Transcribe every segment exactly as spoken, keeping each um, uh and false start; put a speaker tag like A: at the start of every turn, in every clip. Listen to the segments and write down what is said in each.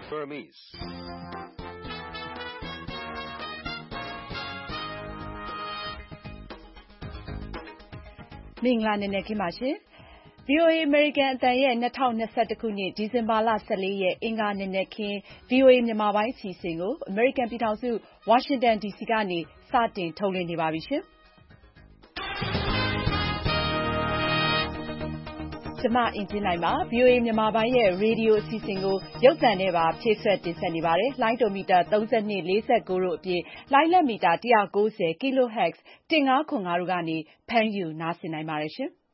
A: Burmese.
B: မင်္ဂလာနေ့နဲ့ခင်ပါရှင် ဗွီအိုအေ American အသံရဲ့၂၀၂၁ခုနှစ်ဒီဇင်ဘာလ၁၄ရက်အင်္ဂါနေ့နဲ့ခင် ဗွီအိုအေမြန်မာပိုင်းအစီအစဉ်ကို American ပြည်ထောင်စုဝါရှင်တန်ဒီစီကနေစတင်ထုတ်လွှင့်နေပါပြီရှင်ကျမအင်ကြင်းနိုင်ပါ ဗွီအိုအေမြန်မာပိုင်းရဲ့ရေဒီယိုအစီအစဉ်ကိုရုပ်သံနဲ့ပါဖြည့်ဆွတ်တင်ဆက်နေပါတယ်။လိုင်းတိုမီတာသုံး၂ ၄၉တို့အပြင်လိုင်းလက်မီတာ၁၉၀ kilohertz ၁၅ခွန်၅တို့ကနေဖမ်းယူနားဆင်နိုင်ပါတယ်ရှင်။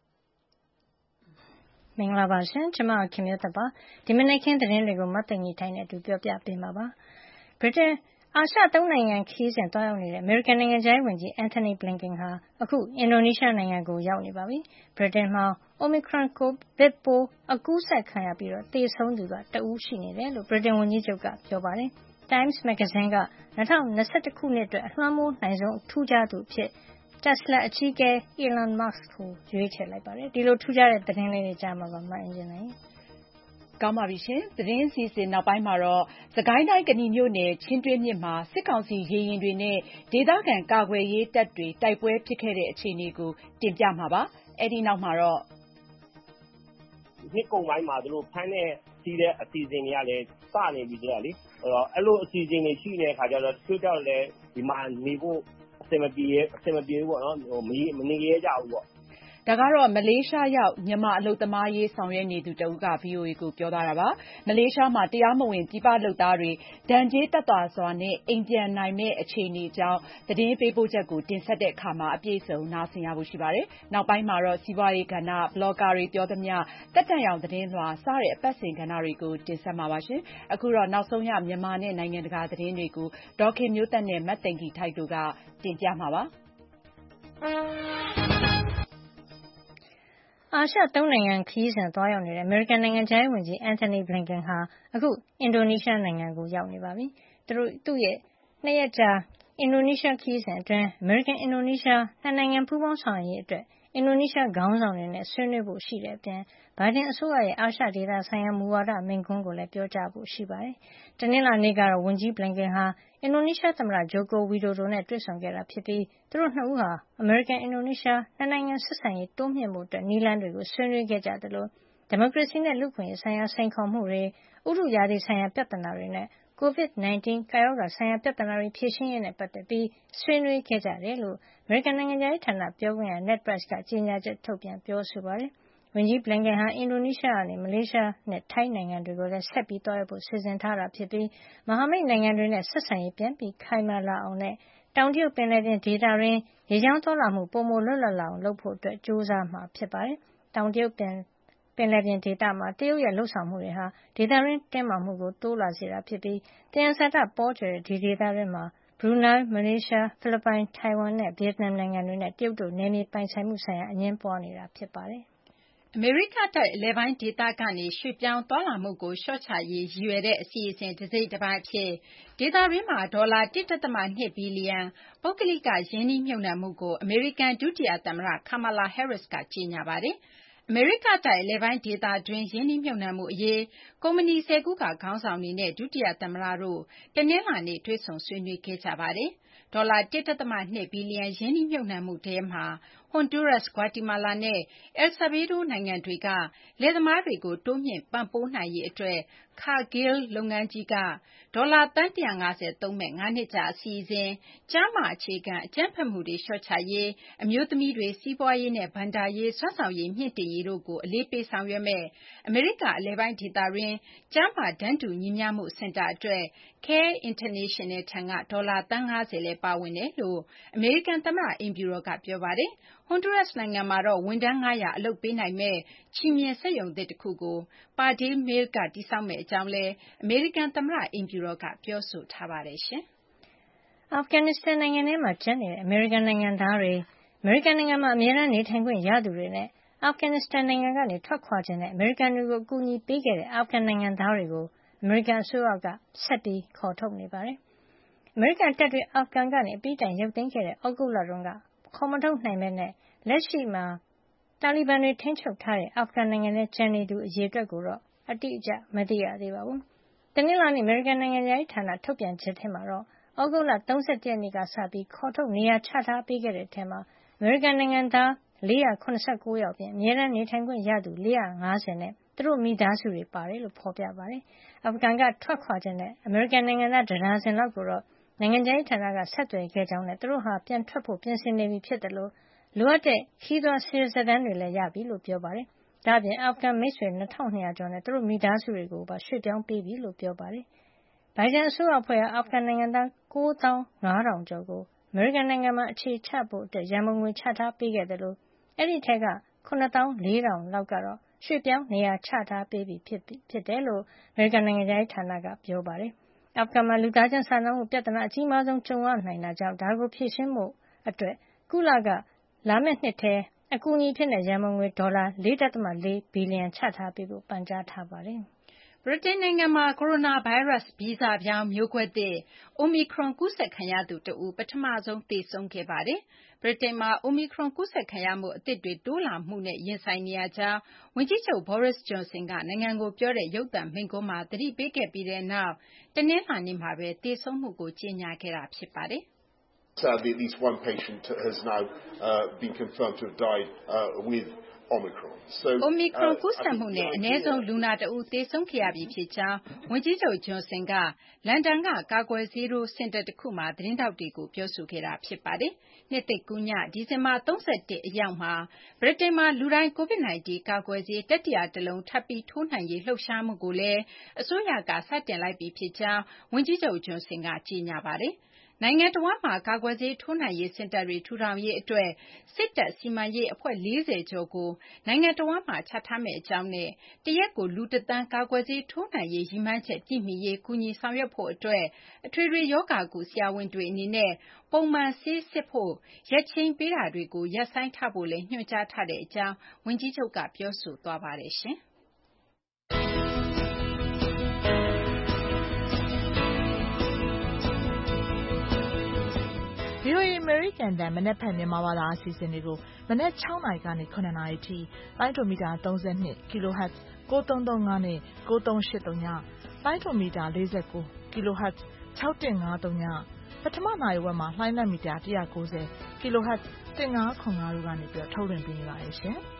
C: မင်္ဂလာပါရှင်ကျမခင်မျိုးသက်ပါဒီမနေ့ခင်းသတင်းတွေကိုမတ်သိင်ကြီးထိုင်းနဲ့အတူပြောပြပေးမှာပါဗြိတိန်အာရှသုံးနိုင်ငံခရီးစဉ်တွားရောက်နေတဲ့အမေရိကန်နိုင်ငံခြားရေးဝန်ကြီး Antony Blinken ဟာအခုအင်ဒိုနီးရှားနိုင်ငံကိုရောက်နေပါပြီဗြိတိန်မှာ Omicron ကိုဗစ်ပိုးအကူးစက်ခံရပြီးတော့သေဆုံးသူကတဦးရှိနေတယ်လို့ဗြိတိန်ဝန်ကြီးချုပ်ကပြောပါတယ် Times မဂ္ဂဇင်းက၂၀၂၁ခုနှစ်အတွက်အလွှမ်းမိုးနိုင်ဆုံးထူးခြားသူအဖြစ်Tesla အကြီးအကဲ Elon Musk ကိုရွေးချယ်လိုက်ပါတယ်ဒီလိုထူးခြားတဲ့သတင်းလေးတွေကြားမှာပါမအင်ဂျင်နိုင်
B: ကောင်းပါပြီရှင်သတင်းစီစဉ်နောက်ပိုင်းမှာတော့စကိုင်းတိုင်းကနီမြို့နယ်ချင်းတွင်းမြစ်မှာစစ်ကောင်စီရေရင်တွေနဲ့ဒေသခံကာကွယ်ရေးတပ်တွေတိုက်ပွဲဖြစ်ခဲ့တဲ့အခြေအနေကိုတင်ပြမှာပါအဲဒီနောက်မှာတော့
D: နှစ်ကုန်ပိုင်းမှာသူတို့ဖမ်းတဲ့စီးတဲ့အစီအစဉ်တွေကလည်းစနေပြီကြလေအဲ့တော့အဲ့လိုအစီအစဉ်တွေရှိနေတဲ့ခါကျတော့သူတို့လည်းဒီမှာနေဖို့အဆင်မပြေအဆင်မပြေဘူးပေါ့နော်ဟိုမမနေရကြဘူးပေါ့
B: ဒါကတော့မလေးရှားရောက်မြန်မာအလုပ်သမားရေးဆောင်ရွက်နေသူတဦးက ဗွီအိုအေကိုပြောသွားတာပါမလေးရှားမှာတရားမဝင်ပြည်ပလုပ်သားတွေဒဏ်ကြေးသက်သာစွာနဲ့အိမ်ပြန်နိုင်မဲ့အခြေအနေအကြောင်းသတင်းပေးပို့ချက်ကိုတင်ဆက်တဲ့အခါမှာအပြည့်အစုံနားဆင်ရဖို့ရှိပါတယ်နောက်ပိုင်းမှာတော့စီးပွားရေးကဏ္ဍဘလော့ဂါတွေပြောသမျှတက်တန့်ရောင်သတင်းလွှာစတဲ့အပတ်စဉ်ကဏ္ဍတွေကိုတင်ဆက်မှာပါရှင်အခုတော့နောက်ဆုံးရမြန်မာနဲ့နိုင်ငံတကာသတင်းတွေကိုဒေါ်ခင်မျိုးသက်နဲ့မတ်သိင်္ဂီထိုက်တို့ကတင်ပြမှာပါ
C: အာရှသုံးနိုင်ငံခရီးစဉ်သွားရောက်နေတဲ့အမေရိကန်နိုင်ငံခြားရေးဝန်ကြီး Antony Blinken ဟာအခုအင်ဒိုနီးရှားနိုင်ငံကိုရောက်နေပါပြီ။သူတို့သူ့ရဲ့နှစ်ရက်ကြာအင်ဒိုနီးရှားခရီးစဉ်အတွင်းအမေရိကန်-အင်ဒိုနီးရှားနှစ်နိုင်ငံပူးပေါင်းဆောင်ရွက်ရေးအတွက်အင်ဒိုနီးရှားခေါင်းဆောင်တွေနဲ့ဆွေးနွေးဖို့ရှိတဲ့အပြင်ဘိုင်ဒန်အစိုးရရဲ့အာရှဒေသဆိုင်ရာမူဝါဒမိန့်ခွန်းကိုလည်းပြောကြားဖို့ရှိပါတယ်။တနင်္လာနေ့ကတော့ဝန်ကြီး Blinken ဟာအင်ဒိုနီးရှားသမ္မတ Joko Widodo နဲ့တွေ့ဆုံခဲ့တာဖြစ်ပြီးသူတို့နှစ်ဦးဟာအမေရိကန်-အင်ဒိုနီးရှားနှစ်နိုင်ငံဆက်ဆံရေးတိုးမြှင့်ဖို့အတွက်နည်းလမ်းတွေကိုဆွေးနွေးခဲ့ကြသလိုဒီမိုကရေစီနဲ့လူ့အခွင့်အရေးဆိုင်ရာစိန်ခေါ်မှုတွေဥတုရာသီဆိုင်ရာပြဿနာတွေနဲ့ ကိုဗစ်၁၉ ကပ်ရောဂါဆိုင်ရာပြဿနာတွေဖြေရှင်းရေးနဲ့ပတ်သက်ပြီးဆွေးနွေးခဲ့ကြတယ်လို့အမေရိကန်နိုင်ငံခြားရေးဌာနပြောခွင့်ရ Ned Price ကကြေညာချက်ထုတ်ပြန်ပြောဆိုပါတယ်။ဝန်ကြီး Blinken ဟာအင်ဒိုနီးရှားကနေမလေးရှားနဲ့ထိုင်းနိုင်ငံတွေကိုလည်းဆက်ပြီးသွားရောက်ဖို့စီစဉ်ထားတာဖြစ်ပြီးမဟာမိတ်နိုင်ငံတွေနဲ့ဆက်ဆံရေးပြန်ပြီးခိုင်မာလာအောင်နဲ့တောင်တရုတ်ပင်လယ်ပြင်ဒေသတွင်းရေကြောင်းသွားလာမှုပိုမိုလွတ်လပ်လာအောင်လုပ်ဖို့အတွက်ကြိုးစားမှာဖြစ်ပါတယ်။တောင်တရုတ်ပင်ပင်လယ်ပြင်ဒေသမှာတရုတ်ရဲ့လှုပ်ဆောင်မှုတွေဟာဒေသတွင်းတင်းမာမှုကိုတိုးလာစေတာဖြစ်ပြီးသယံဇာတပေါကြွယ်တဲ့ဒီဒေသတွင်းမှာဘရူနိုင်းမလေးရှားဖိလစ်ပိုင်ထိုင်ဝမ်နဲ့ဗီယက်နမ်နိုင်ငံတွေနဲ့တရုတ်တို့နယ်မြေပိုင်ဆိုင်မှုဆိုင်ရာအငြင်းပွားနေတာဖြစ်ပါတယ်
E: အမေရိကတိုက်အလယ်ပိုင်းဒေသကနေရွှေ့ပြောင်းသွားလာမှုကိုလျှော့ချရေးရည်ရွယ်တဲ့အစီအစဉ်တစ်စိတ်တစ်ပိုင်းအဖြစ်ဒေသတွင်းမှာဒေါ်လာ ၁.၂ ဘီလီယံပုဂ္ဂလိကယင်းနှိမ့်မြှုပ်နှံမှုကိုအမေရိကန်ဒုတိယသမ္မတ Kamala Harris ကကြေညာပါတယ်။အမေရိကတိုက်အလယ်ပိုင်းဒေသတွင်းရင်းနှီးမြှုပ်နှံမှုအရေးကုမ္ပဏီဆယ်ခုကခေါင်းဆောင်တွေနဲ့ဒုတိယသမ္မတတို့တနင်္လာနေ့တွေ့ဆုံဆွေးနွေးခဲ့ကြပါတယ်။ဒေါ်လာ ၁.၂ ဘီလီယံရင်းနှီးမြှုပ်နှံမှုထဲမှာဟွန်ဒူးရပ်စ်၊ဂွါတီမာလာနဲ့အယ်လ်ဆာဗေးဒိုးနိုင်ငံတွေကလယ်သမားတွေကိုတိုးမြှင့်ပံ့ပိုးနိုင်ရေးအတွက် Cargill လုပ်ငန်းကြီးကဒေါ်လာသန်း၁၅၀သုံးမယ့်ငါးနှစ်ကြာအစီအစဉ်ကျားမအခြေခံအကြမ်းဖက်မှုတွေလျှော့ချရေးအမျိုးသမီးတွေစီးပွားရေးနဲ့ဘဏ္ဍာရေးစွမ်းဆောင်ရည်မြှင့်တင်ရေးတို့ကိုအလေးပေးဆောင်ရွက်မယ့်အမေရိကအလယ်ပိုင်းဒေသတွင်းကျားမတန်းတူညီမျှမှုစင်တာအတွက် Care International ထံကဒေါ်လာသန်း၅၀လည်းပါဝင်တယ်လို့အမေရိကန်သမ္မတအိမ်ဖြူတော်ကပြောပါတယ်။ဟွန်ဒူးရပ်စ်နိုင်ငံမှာတော့ဝန်ထမ်း၅၀၀အလုပ်ပေးနိုင်မယ့်ချီမြင်စက်ရုံသစ်တစ်ခုကို Pardee Mills ကတည်ဆောက်မယ့်အကြောင်းလည်းအမေရိကန်သမ္မတအိမ်ဖြူတော်ကပြောဆိုထားပါတယ်ရှင်
C: ။အာဖဂန်နစ္စတန်နိုင်ငံထဲမှာကျန်နေတဲ့အမေရိကန်နိုင်ငံသားတွေအမေရိကန်နိုင်ငံမှာအမြဲတမ်းနေထိုင်ခွင့်ရသူတွေနဲ့အာဖဂန်နစ္စတန်နိုင်ငံကနေထွက်ခွာချင်တဲ့အမေရိကန်တွေကိုအကူအညီပေးခဲ့တဲ့အာဖဂန်နိုင်ငံသားတွေကိုအမေရိကန်အစိုးရကဆက်ပြီးခေါ်ထုတ်နေပါတယ်။အမေရိကန်တပ်တွေအာဖဂန်ကနေအပြီးတိုင်ရုပ်သိမ်းခဲ့တဲ့ဩဂုတ်လတုန်းကခေါ်မထုတ်နိုင်ပဲနဲ့လက်ရှိမှာတာလီဘန်တွေထိန်းချုပ်ထားတဲ့အာဖဂန်နိုင်ငံထဲကျန်နေသူအရေအတွက်ကိုတော့အတိအကျမသိရသေးပါဘူး။တနင်္လာနေ့ အမေရိကန်နိုင်ငံခြားရေးဌာနထုတ်ပြန်ချက်ထဲမှာတော့သြဂုတ်လ၃၁ ရက်နေ့ကစပြီးခေါ်ထုတ်နေရာချထားပေးခဲ့တဲ့ထဲမှာအမေရိကန်နိုင်ငံသား၄၇၉ ယောက်အပြင်အမြဲတမ်းနေထိုင်ခွင့်ရသူ၄၅၀နဲ့သူတို့မိသားစုတွေပါတယ်လို့ဖော်ပြပါတယ်။အာဖဂန်ကထွက်ခွာချက်နဲ့အမေရိကန်နိုင်ငံသားတဒါဇင်လောက်ကိုတော့နိုင်ငံခြားရေးဌာနကဆက်သွယ်ခဲ့ကြောင်းနဲ့သူတို့ဟာပြန်ထွက်ဖို့ပြင်ဆင်နေပြီဖြစ်တယ်လို့လိုအပ်တဲ့ခရီးသွားစာရွက်စာတမ်းတွေလည်းရပြီလို့ပြောပါတယ်။ဒါ့အပြင်အာဖဂန်မိတ်ဆွေ၂၂၀၀ကျော်နဲ့သူတို့မိသားစုတွေကိုပါရွှေ့ပြောင်းပေးပြီလို့ပြောပါတယ်။ဘိုင်ဒန်အစိုးရအဖွဲ့ဟာအာဖဂန်နိုင်ငံသား၉သောင်း၅ထောင်ကျော်ကိုအမေရိကန်နိုင်ငံမှာအခြေချဖို့ရန်ပုံငွေချထားပေးခဲ့တယ်လို့အဲဒီထဲက၇သောင်း၄ထောင်လောက်ကတော့ရွှေ့ပြောင်းနေရာချထားပေးပြီဖြစ်တယ်လို့အမေရိကန်နိုင်ငံခြားရေးဌာနကပြောပါတယ်။အာဖဂန်မှာလူသားချင်းစာနာမှုပြဿနာအကြီးမားဆုံးကြုံရနိုင်တာကြောင့်ဒါကိုဖြေရှင်းဖို့အတွက်ကုလကလာမယ့်နှစ်ထဲအကူအညီအဖြစ်ရန်ပုံငွေဒေါ်လာ၄.၄ဘီလီယံချထားပေးဖို့ပန်ကြားထားပါတယ်။
E: ဗြိတိန်နိုင်ငံမှာကိုရိုနာဗိုင်းရပ်စ်ဗီဇပြောင်းမျိုးကွဲသစ် Omicron ကူးစက်ခံရသူတဦးပထမဆုံးသေဆုံးခဲ့ပါတယ်။ဗြိတိန်မှာ Omicron ကူးစက်ခံရမှုအသစ်တွေတိုးလာမှုနဲ့ရင်ဆိုင်နေရကြောင်းဝန်ကြီးချုပ် Boris Johnson ကနိုင်ငံကိုပြောတဲ့ရုပ်သံမိန့်ခွန်းမှာသတိပေးခဲ့ပြီးနောက်တနင်္လာနေ့မှာပဲသေဆုံးမှုကိုကြေညာခဲ့တာဖြစ်ပါတယ်။
A: Sadly, at least one patient has now uh, been confirmed to have died uh, with Omicron. So,
E: Omicron ကူးစက်မှုနဲ့အနည်းဆုံးလူနာတဦးသေဆုံးခဲ့ရပြီဖြစ်ကြောင်းဝန်ကြီးချုပ် Johnson ကလန်ဒန်ကကာကွယ်ဆေးထိုးစင်တာတခုမှာသတင်းထောက်တွေကိုပြောဆိုခဲ့တာဖြစ်ပါတယ်။နှစ်သစ်ကူးညဒီဇင်ဘာ၃၁အရောက်မှာဗြိတိန်မှာလူတိုင်း COVID ၁၉ ကာကွယ်ဆေးတတိယတလုံးထပ်ပြီးထိုးနိုင်ရေးလှုပ်ရှားမှုကိုလည်းအစိုးရကစတင်လိုက်ပြီဖြစ်ကြောင်းဝန်ကြီးချုပ် Johnson ကကြေညာပါတယ်။နိုင်ငံတဝန်းမှာကာကွယ်ဆေးထိုးနှံရေးစင်တာတွေထူထောင်ရေးအတွက်စစ်တပ်စီမံရေးအဖွဲ့၄၀ကျော်ကိုနိုင်ငံတဝန်းမှာချထားမယ့်အကြောင်းနဲ့တရက်ကိုလူတသန်းကာကွယ်ဆေးထိုးနှံရေးရည်မှန်းချက်ပြည့်မီရေးကူညီဆောင်ရွက်ဖို့အတွက်အထွေထွေရောဂါကုဆရာဝန်တွေအနေနဲ့ပုံမှန်ဆေးစစ်ဖို့ရက်ချိန်းပေးတာတွေကိုရပ်ဆိုင်းထားဖို့လည်းညွှန်ကြားထားတဲ့အကြောင်းဝန်ကြီးချုပ်ကပြောဆိုသွားပါတယ်ရှင်။
F: ဗွီအိုအေ အမေရိကန်အသံမနက်ဖြန်မြန်မာဘာသာအစီအစဉ်တွေကိုမနက်၆နာရီကနေ၇နာရီထိလိုင်းဒိုမီတာ၃၂ kHz ၉၃၃၅နဲ့၉၃၈၃ညလိုင်းဒိုမီတာ၄၉ kHz ၆၁၅၃ညပထမနာရီဝက်မှာလှိုင်းလက်မီတာ၁၉၀ kHz ၁၅၇၅တို့ကနေပြီးထုတ်လွှင့်ပေးနေပါတယ်ရှင်။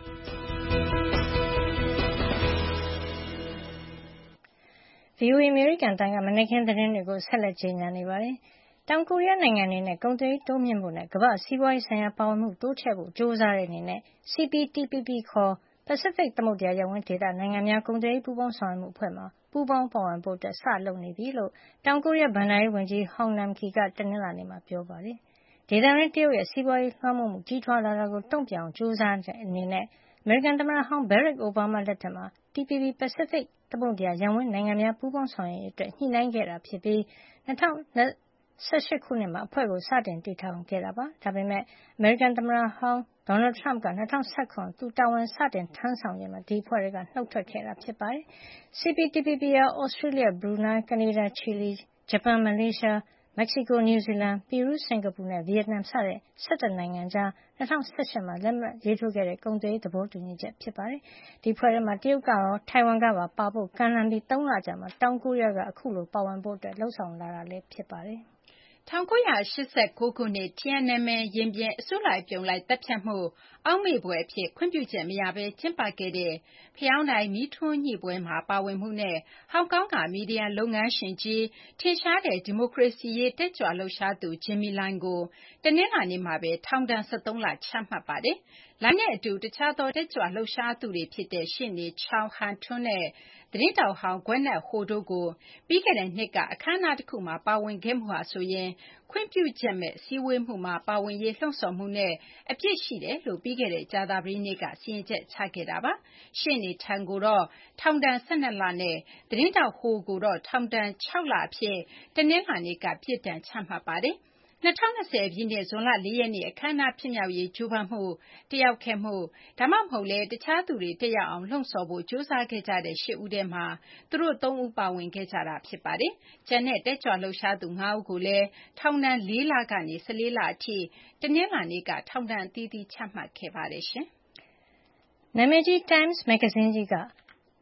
C: ဗွီအိုအေ အမေရိကန်အသံကမနက်ခင်းသတင်းတွေကိုဆက်လက်ကြေညာနေပါတယ်။တောင်ကိုရီးယားနိုင်ငံအနေနဲ့ကုန်သွယ်ရေးတိုးမြှင့်ဖို့နဲ့ကမ္ဘာ့စီးပွားရေးဆိုင်ရာပါဝင်မှုတိုးချဲ့ဖို့ကြိုးစားတဲ့အနေနဲ့ C P T P P ခေါ်ပစိဖိတ်သမုဒ္ဒရာရပ်ဝန်းဒေသနိုင်ငံများကုန်သွယ်ရေးပူးပေါင်းဆောင်ရွက်မှုအဖွဲ့မှာပူးပေါင်းပါဝင်ဖို့စလုပ်နေပြီလို့တောင်ကိုရီးယားဘဏ္ဍာရေးဝန်ကြီး Hong Nam-kee ကတနင်္လာနေ့မှာပြောပါတယ်။ဒေသတွင်းတရုတ်ရဲ့စီးပွားရေးလွှမ်းမိုးမှုကြီးထွားလာတာကိုတုံ့ပြန်အောင်ကြိုးစားတဲ့အနေနဲ့အမေရိကန်သမ္မတဟောင်း Barack Obama လက်ထက်မှာ T P P ပစိဖိတ်သမုဒ္ဒရာရပ်ဝန်းနိုင်ငံများပူးပေါင်းဆောင်ရွက်ရေးအတွက်ညှိနှိုင်းခဲ့တာဖြစ်ပြီး၂၀၁၈ခုနှစ်မှာအဖွဲ့ကိုစတင်တည်ထောင်ခဲ့တာပါ။ဒါပေမယ့်အမေရိကန်သမ္မတဟောင်း Donald Trump က၂၀၁၇သူတာဝန်စတင်ထမ်းဆောင်ချိန်မှာဒီအဖွဲ့ထဲကနှုတ်ထွက်ခဲ့တာဖြစ်ပါတယ်။ C P T P P ဟာ Australia, Brunei, Canada, Chile, ဂျပန်, မလေးရှား, မက္ကဆီကို, နယူးဇီလန်, ပီရူး, စင်ကာပူနဲ့ ဗီယက်နမ်စတဲ့၁၁နိုင်ငံကြား၂၀၁၈မှာလက်မှတ်ရေးထိုးခဲ့တဲ့ကုန်သွယ်ရေးသဘောတူညီချက်ဖြစ်ပါတယ်။ဒီအဖွဲ့ထဲမှာတရုတ်ကရောထိုင်ဝမ်ကပါပါဖို့ကမ်းလှမ်းပြီးသုံးလကြာမှာတောင်ကိုရီးယားကအခုလိုပါဝင်ဖို့လုပ်ဆောင်လာတာဖြစ်ပါတယ်။
E: ၁၉၈၉ခုနှစ် Tiananmen ရင်ပြင်အစုလိုက်အပြုံလိုက်သတ်ဖြတ်မှုအောက်မေ့ဖွယ်အဖြစ်ခွင့်ပြုချက်မရဘဲကျင်းပခဲ့တဲ့ဖယောင်းတိုင်မီးထွန်းညှိပွဲမှာပါဝင်မှုနဲ့ဟောင်ကောင်ကမီဒီယာလုပ်ငန်းရှင်ကြီးထင်ရှားတဲ့ဒီမိုကရေစီရေးတက်ကြွလှုပ်ရှားသူ Jimmy Lai ကိုတနင်္လာနေ့မှာပဲထောင်ဒဏ်၁၃လချမှတ်လိုက်ပါတယ်။ Lai နဲ့အတူတခြားသောတက်ကြွလှုပ်ရှားသူတွေဖြစ်တဲ့ရှေ့နေ Chow Hang-tung နဲ့သတင်းထောက်ဟောင်း Gwyneth Ho တို့ကိုပြီးခဲ့တဲ့နှစ်ကအခမ်းအနားတခုမှာပါဝင်ခဲ့မှုဟာဆိုရင်ခွင့်ပြုချက်မဲ့စည်းဝေးမှုမှာပါဝင်ရေးလှုံ့ဆော်မှုနဲ့အပြစ်ရှိတယ်လို့ပြီးခဲ့တဲ့ကြာသပတေးနေ့ကစီရင်ချက်ချခဲ့တာပါ။ရှေ့နေ Tang ကိုတော့ထောင်ဒဏ်၁၂လနဲ့သတင်းထောက် Ho ကိုတော့ထောင်ဒဏ်၆လအဖြစ်တနင်္လာနေ့ကပြစ်ဒဏ်ချမှတ်လိုက်ပါတယ်။၂၀၂၀ပြည့်နှစ်ဇွန်လ၄ရက်နေ့အခမ်းအနားဖြစ်မြောက်ရေးကြိုးပမ်းမှုတက်ရောက်ခဲ့မှုဒါမှမဟုတ်လည်းတခြားသူတွေတက်ရောက်အောင်လှုံ့ဆော်ဖို့ကြိုးစားခဲ့ကြတဲ့၈ဦးထဲမှာသူတို့သုံးဦးပါဝင်ခဲ့ကြတာဖြစ်ပါတယ်။ကျန်တဲ့တက်ကြွလှုပ်ရှားသူ၅ဦးကိုလည်းထောင်ဒဏ်လေးလကနေ၁၄လအထိတနင်္လာနေ့ကထောင်ဒဏ်အသီးသီးချမှတ်ခဲ့ပါတယ်ရှင်
C: ။နာမည်ကြီး Times မဂ္ဂဇင်းကြီးက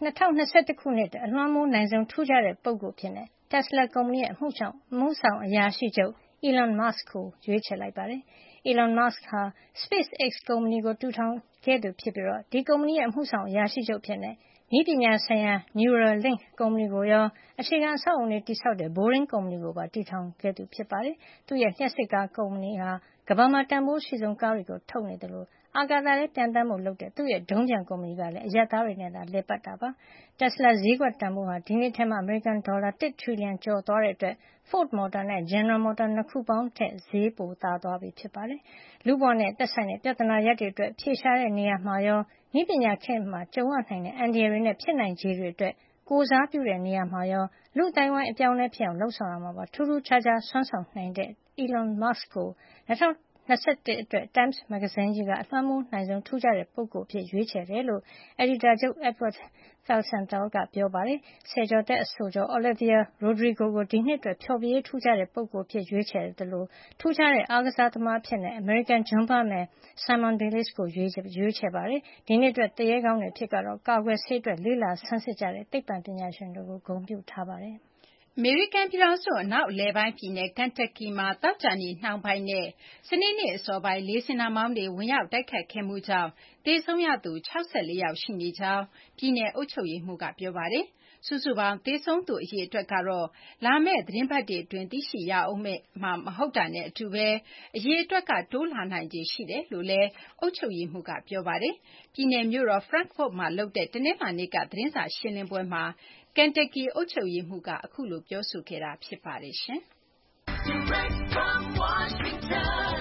C: ၂၀၂၁ ခုနှစ်အလွှမ်းမိုးနိုင်ဆုံးထူးခြားတဲ့ပုဂ္ဂိုလ်အဖြစ် Tesla ကုမ္ပဏီရဲ့အမှုဆောင်အမှုဆောင်အရာရှိချုပ် Elon Musk ကိုရွေးချယ်လိုက်ပါတယ်။ Elon Musk ဟာ SpaceX ကုမ္ပဏီကိုတည်ထောင်ခဲ့သူဖြစ်ပြီးဒီကုမ္ပဏီရဲ့အမှုဆောင်အရာရှိချုပ်အဖြစ်နည်းပညာဆိုင်ရာ Neuralink ကုမ္ပဏီကိုရော အခြေခံအဆောက်အအုံတွေတည်ဆောက်တဲ့ Boring ကုမ္ပဏီကိုပါတည်ထောင်ခဲ့သူဖြစ်ပါတယ်။ သူ့ရဲ့လျှပ်စစ်ကားကုမ္ပဏီဟာကမ္ဘာမှာတန်ဖိုးအရှိဆုံးကားတွေကိုထုတ်နေသလိုအာကာသထဲပျံသန်းဖို့လုပ်တဲ့သူ့ရဲ့ဒုံးပျံကုမ္ပဏီကလည်းအရပ်သားတွေနဲ့သာလည်ပတ်တာပါ။ Tesla ဈေးကွက်တန်ဖိုးဟာဒီနှစ်ထဲမှာအမေရိကန်ဒေါ်လာတစ်ထရီလီယံကျော်သွားတဲ့အတွက် Ford Motor နဲ့ General Motors နှစ်ခုပေါင်းထက်ဈေးပိုသာသွားပြီဖြစ်ပါတယ်။ လူ့ဘဝနဲ့သက်ဆိုင်တဲ့ပြဿနာရပ်တွေအတွက်အဖြေရှာတဲ့နေရာမှာရောနည်းပညာခေတ်မှာကြုံရနိုင်တဲ့အန္တရာယ်တွေနဲ့ဖြစ်နိုင်ခြေတွေအတွက်ကိုယ်စားပြုတဲ့နေရာမှာရောလူ့အသိုင်းအဝိုင်းအပြောင်းအလဲဖြစ်အောင်လုပ်ဆောင်ရာမှာပါထူးထူးခြားခြားစွမ်းဆောင်နိုင်တဲ့ Elon Musk ကို၂၀၂၁ အတွက် Time မဂ္ဂဇင်းကြီးကအလွှမ်းမိုးနိုင်ဆုံးထူးခြားတဲ့ပုဂ္ဂိုလ်အဖြစ်ရွေးချယ်တယ်လို့အယ်ဒီတာချုပ် Edward Felsenthal ကပြောပါတယ်။ ဆယ်ကျော်သက်အဆိုတော် Olivia Rodrigo ကိုဒီနှစ်အတွက်ဖျော်ဖြေရေးထူးခြားတဲ့ပုဂ္ဂိုလ်အဖြစ်ရွေးချယ်သလိုထူးခြားတဲ့အားကစားသမားအဖြစ်အမေရိကန်ဂျွမ်းဘားမယ် Simone Biles ကိုရွေးချယ်ပါတယ်။ ဒီနှစ်အတွက်သူရဲကောင်းတွေအဖြစ်ကတော့ကာကွယ်ဆေးအတွက်လေ့လာဆန်းစစ်ကြတဲ့သိပ္ပံပညာရှင်တွေကိုဂုဏ်ပြုထားပါတယ်။
E: အမေရိကန်ပြည်ထောင်စုအနောက်အလယ်ပိုင်းပြည်နယ် Kentucky မှာသောကြာနေ့နှောင်းပိုင်းနဲ့စနေနေ့အစောပိုင်း လေဆင်နှာမောင်းတွေဝင်ရောက်တိုက်ခတ်ခဲ့မှုကြောင့်သေဆုံးရသူ ၆၄ ယောက်ရှိနေကြောင်းပြည်နယ်အုပ်ချုပ်ရေးမှူးကပြောပါတယ်။စုစုပေါင်းသေဆုံးသူအရေအတွက်ကတော့လာမယ့်သီတင်းပတ်တွေအတွင်းသိရှိရဦးမှာမဟုတ်တာနဲ့အတူပဲအရေအတွက်ကတိုးလာနိုင်ခြေရှိတယ်လို့လည်းအုပ်ချုပ်ရေးမှူးကပြောပါတယ်။ပြည်နယ်မြို့တော် Frankfort မှာလုပ်တဲ့တနင်္လာနေ့ကသတင်းစာရှင်းလင်းပွဲမှာ Kentucky အုပ်ချုပ်ရေးမှူးကအခုလိုပြောဆိုခဲ့တာဖြစ်ပါတယ်။
B: Direct from Washington,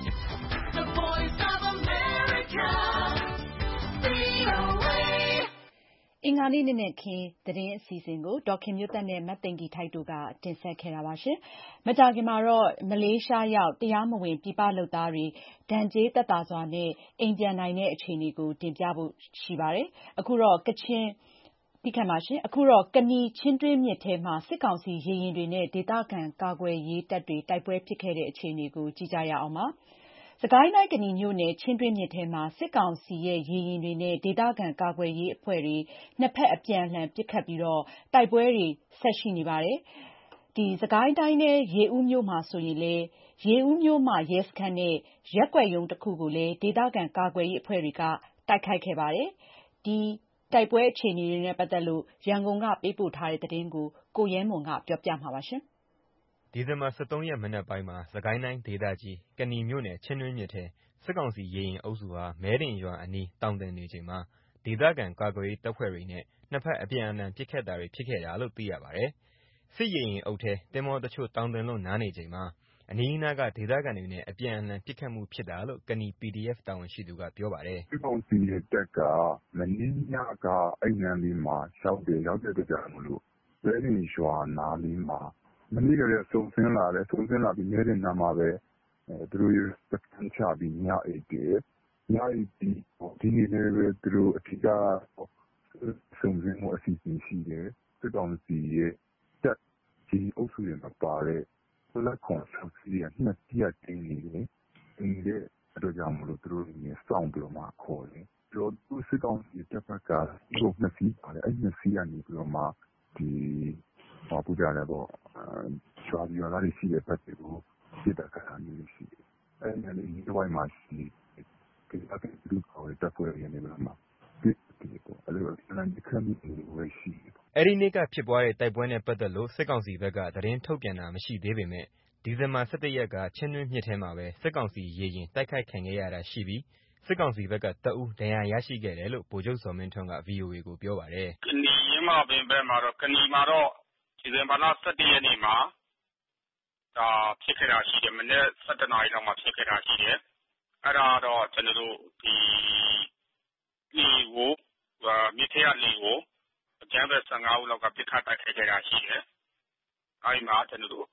B: the voice of America, ဗွီအိုအေ အင်္ဂါနေ့နေ့နဲ့ခင်သတင်းအစီအစဉ်ကိုဒေါ်ခင်မျိုးသက်နဲ့မသိင်္ဂီထိုက်တို့ကတင်ဆက်ခဲ့တာပါရှင်။မကြာခင်မှာတော့မလေးရှားရောက်တရားမဝင်ပြည်ပလုပ်သားတွေဒဏ်ကြေးသက်သာစွာနဲ့အိမ်ပြန်နိုင်တဲ့အခြေအနေကိုတင်ပြဖို့ရှိပါတယ်။အခုတော့ကချင်အခုတော့ကနီချင်းတွင်းမြစ်ထဲမှာစစ်ကောင်စီရေယာဉ်တွေနဲ့ဒေသခံကာကွယ်ရေးတပ်တွေတိုက်ပွဲဖြစ်ခဲ့တဲ့အခြေအနေကိုကြည့်ကြရအောင်ပါ။စစ်ကိုင်းတိုင်းကနီမြို့နယ်ချင်းတွင်းမြစ်ထဲမှာစစ်ကောင်စီရဲ့ရေယာဉ်တွေနဲ့ဒေသခံကာကွယ်ရေးအဖွဲ့တွေနှစ်ဖက်အပြန်အလှန်ပစ်ခတ်ပြီးတော့တိုက်ပွဲတွေဆက်ရှိနေပါတယ်။ဒီစစ်ကိုင်းတိုင်းနဲ့ရေဦးမြို့မှာဆိုရင်လေရေဦးမြို့မှာရဲစခန်းနဲ့ရက်ကွက်ရုံးတစ်ခုကိုလည်းဒေသခံကာကွယ်ရေးအဖွဲ့တွေကတိုက်ခိုက်ခဲ့ပါတယ်။ဒီတိုက်ပွဲအခြေအနေတွေနဲ့ပတ်သက်လို့ရန်ကုန်ကပေးပို့ထားတဲ့သတင်းကိုကိုရဲမွန်ကပြောပြမှာပါရှင်
G: ။ဒီဇင်ဘာ၁၃ရက်မနက်ပိုင်းမှာစစ်ကိုင်းတိုင်းဒေသကြီးကနီမြို့နယ်ချင်းတွင်းမြစ်ထဲစစ်ကောင်စီရေယာဉ်အုပ်စုဟာမဲဒင်ရွာအနီးတောင်တင်နေချိန်မှာဒေသခံကာကွယ်ရေးတပ်ဖွဲ့တွေနဲ့နှစ်ဖက်အပြန်အလှန်ပစ်ခတ်တာတွေဖြစ်ခဲ့တာလို့သိရပါတယ်။စစ်ရေယာဉ်အုပ်ထဲသင်္ဘောတချို့တောင်တင်လို့နားနေချိန်မှာအနီးအနားကဒေသခံတွေနဲ့အပြန်အလှန်ပစ်ခတ်မှုဖြစ်တာလို့ကနီ ပီဒီအက်ဖ် တာဝန်ရှိသူကပြောပါတယ်
H: ။စစ်ကောင်စီရဲ့တပ်ကမနေ့ညကအဲ့နားလေးမှာရောက်တယ်ရောက်တဲ့အတွက်ကြောင့်မို့လို့မဲဒင်ရွာနားလေးမှာမနေ့ကတည်းကစုန်ဆင်းလာတယ်စုန်ဆင်းလာပြီးမဲဒင်နားမှာပဲသူတို့စခန်းချပြီးညအိပ်တယ်ညအိပ်ပြီးဒီနေ့လည်းပဲသူတို့အထူးကစုန်ဆင်းမှုအစီအစဉ်ရှိတယ်စစ်ကောင်စီရဲ့တပ်ဒီအုပ်စုတွေမှာပါတဲ့လက်ခွန်ဆောင်စီးရနှစ်စီးရတင်းနေတယ်တင်းတဲ့အတွက်ကြောင့်မလို့သူတို့နေစောင့်ပြီးတော့မှခေါ်တယ်တို့သူစစ်ကောင်စီတပ်ဖက်ကဒီလိုနှစ်စီးပါတယ်အဲ့နှစ်စီးကနေပြီးတော့မှဒီဟောပူကြတယ်ပေါ့ရွာရွာသားတွေရှိတဲ့ဘက်တွေကိုစစ်တပ်ကမျိုးရှိတယ်အဲ့ဒီနေ့ဒီဝိုင်းမှာရှိဒီအကိတူခေါ်တဲ့တပ်ဖွဲ့ရင်းနေမှာဒီဒီပေါ့အဲ့လိုလမ်းခမ်းမှုတွေရှိတယ်
G: အဲ့ဒီနေ့ကဖြစ်ပွားတဲ့တိုက်ပွဲနဲ့ပတ်သက်လို့စစ်ကောင်စီဘက်ကသတင်းထုတ်ပြန်တာမရှိသေးပေမဲ့ဒီဇင်ဘာ၁၁ရက်ကချင်းတွင်းမြစ်ထဲမှာပဲစစ်ကောင်စီရေယာဉ်တိုက်ခိုက်ခံခဲ့ရတာရှိပြီးစစ်ကောင်စီဘက်ကတအူးဒဏ်ရာရရှိခဲ့တယ်လို့ဗိုလ်ချုပ်ဇော်မင်းထွန်းက ဗွီအိုအေကိုပြောပါတယ်
I: ။ကနီရင်းမာပင်ဘက်မှာတော့ကနီမှာတော့ဒီဇင်ဘာလ၁၁ရက်နေ့မှာဒါဖြစ်ခဲ့တာရှိတယ်မနေ့၁၁နာရီလောက်မှာဖြစ်ခဲ့တာရှိတယ်အဲ့ဒါတော့ကျွန်တော်တို့ဒီဒီကိုမြစ်ထဲကလေကိုအကြမ်းဖက်၁၅ဦးလောက်ကပြစ်ခတ်တိုက်ခိုက်ခဲ့တာရှိတယ်အဲ့ဒီမှာကျွန်တော်တို့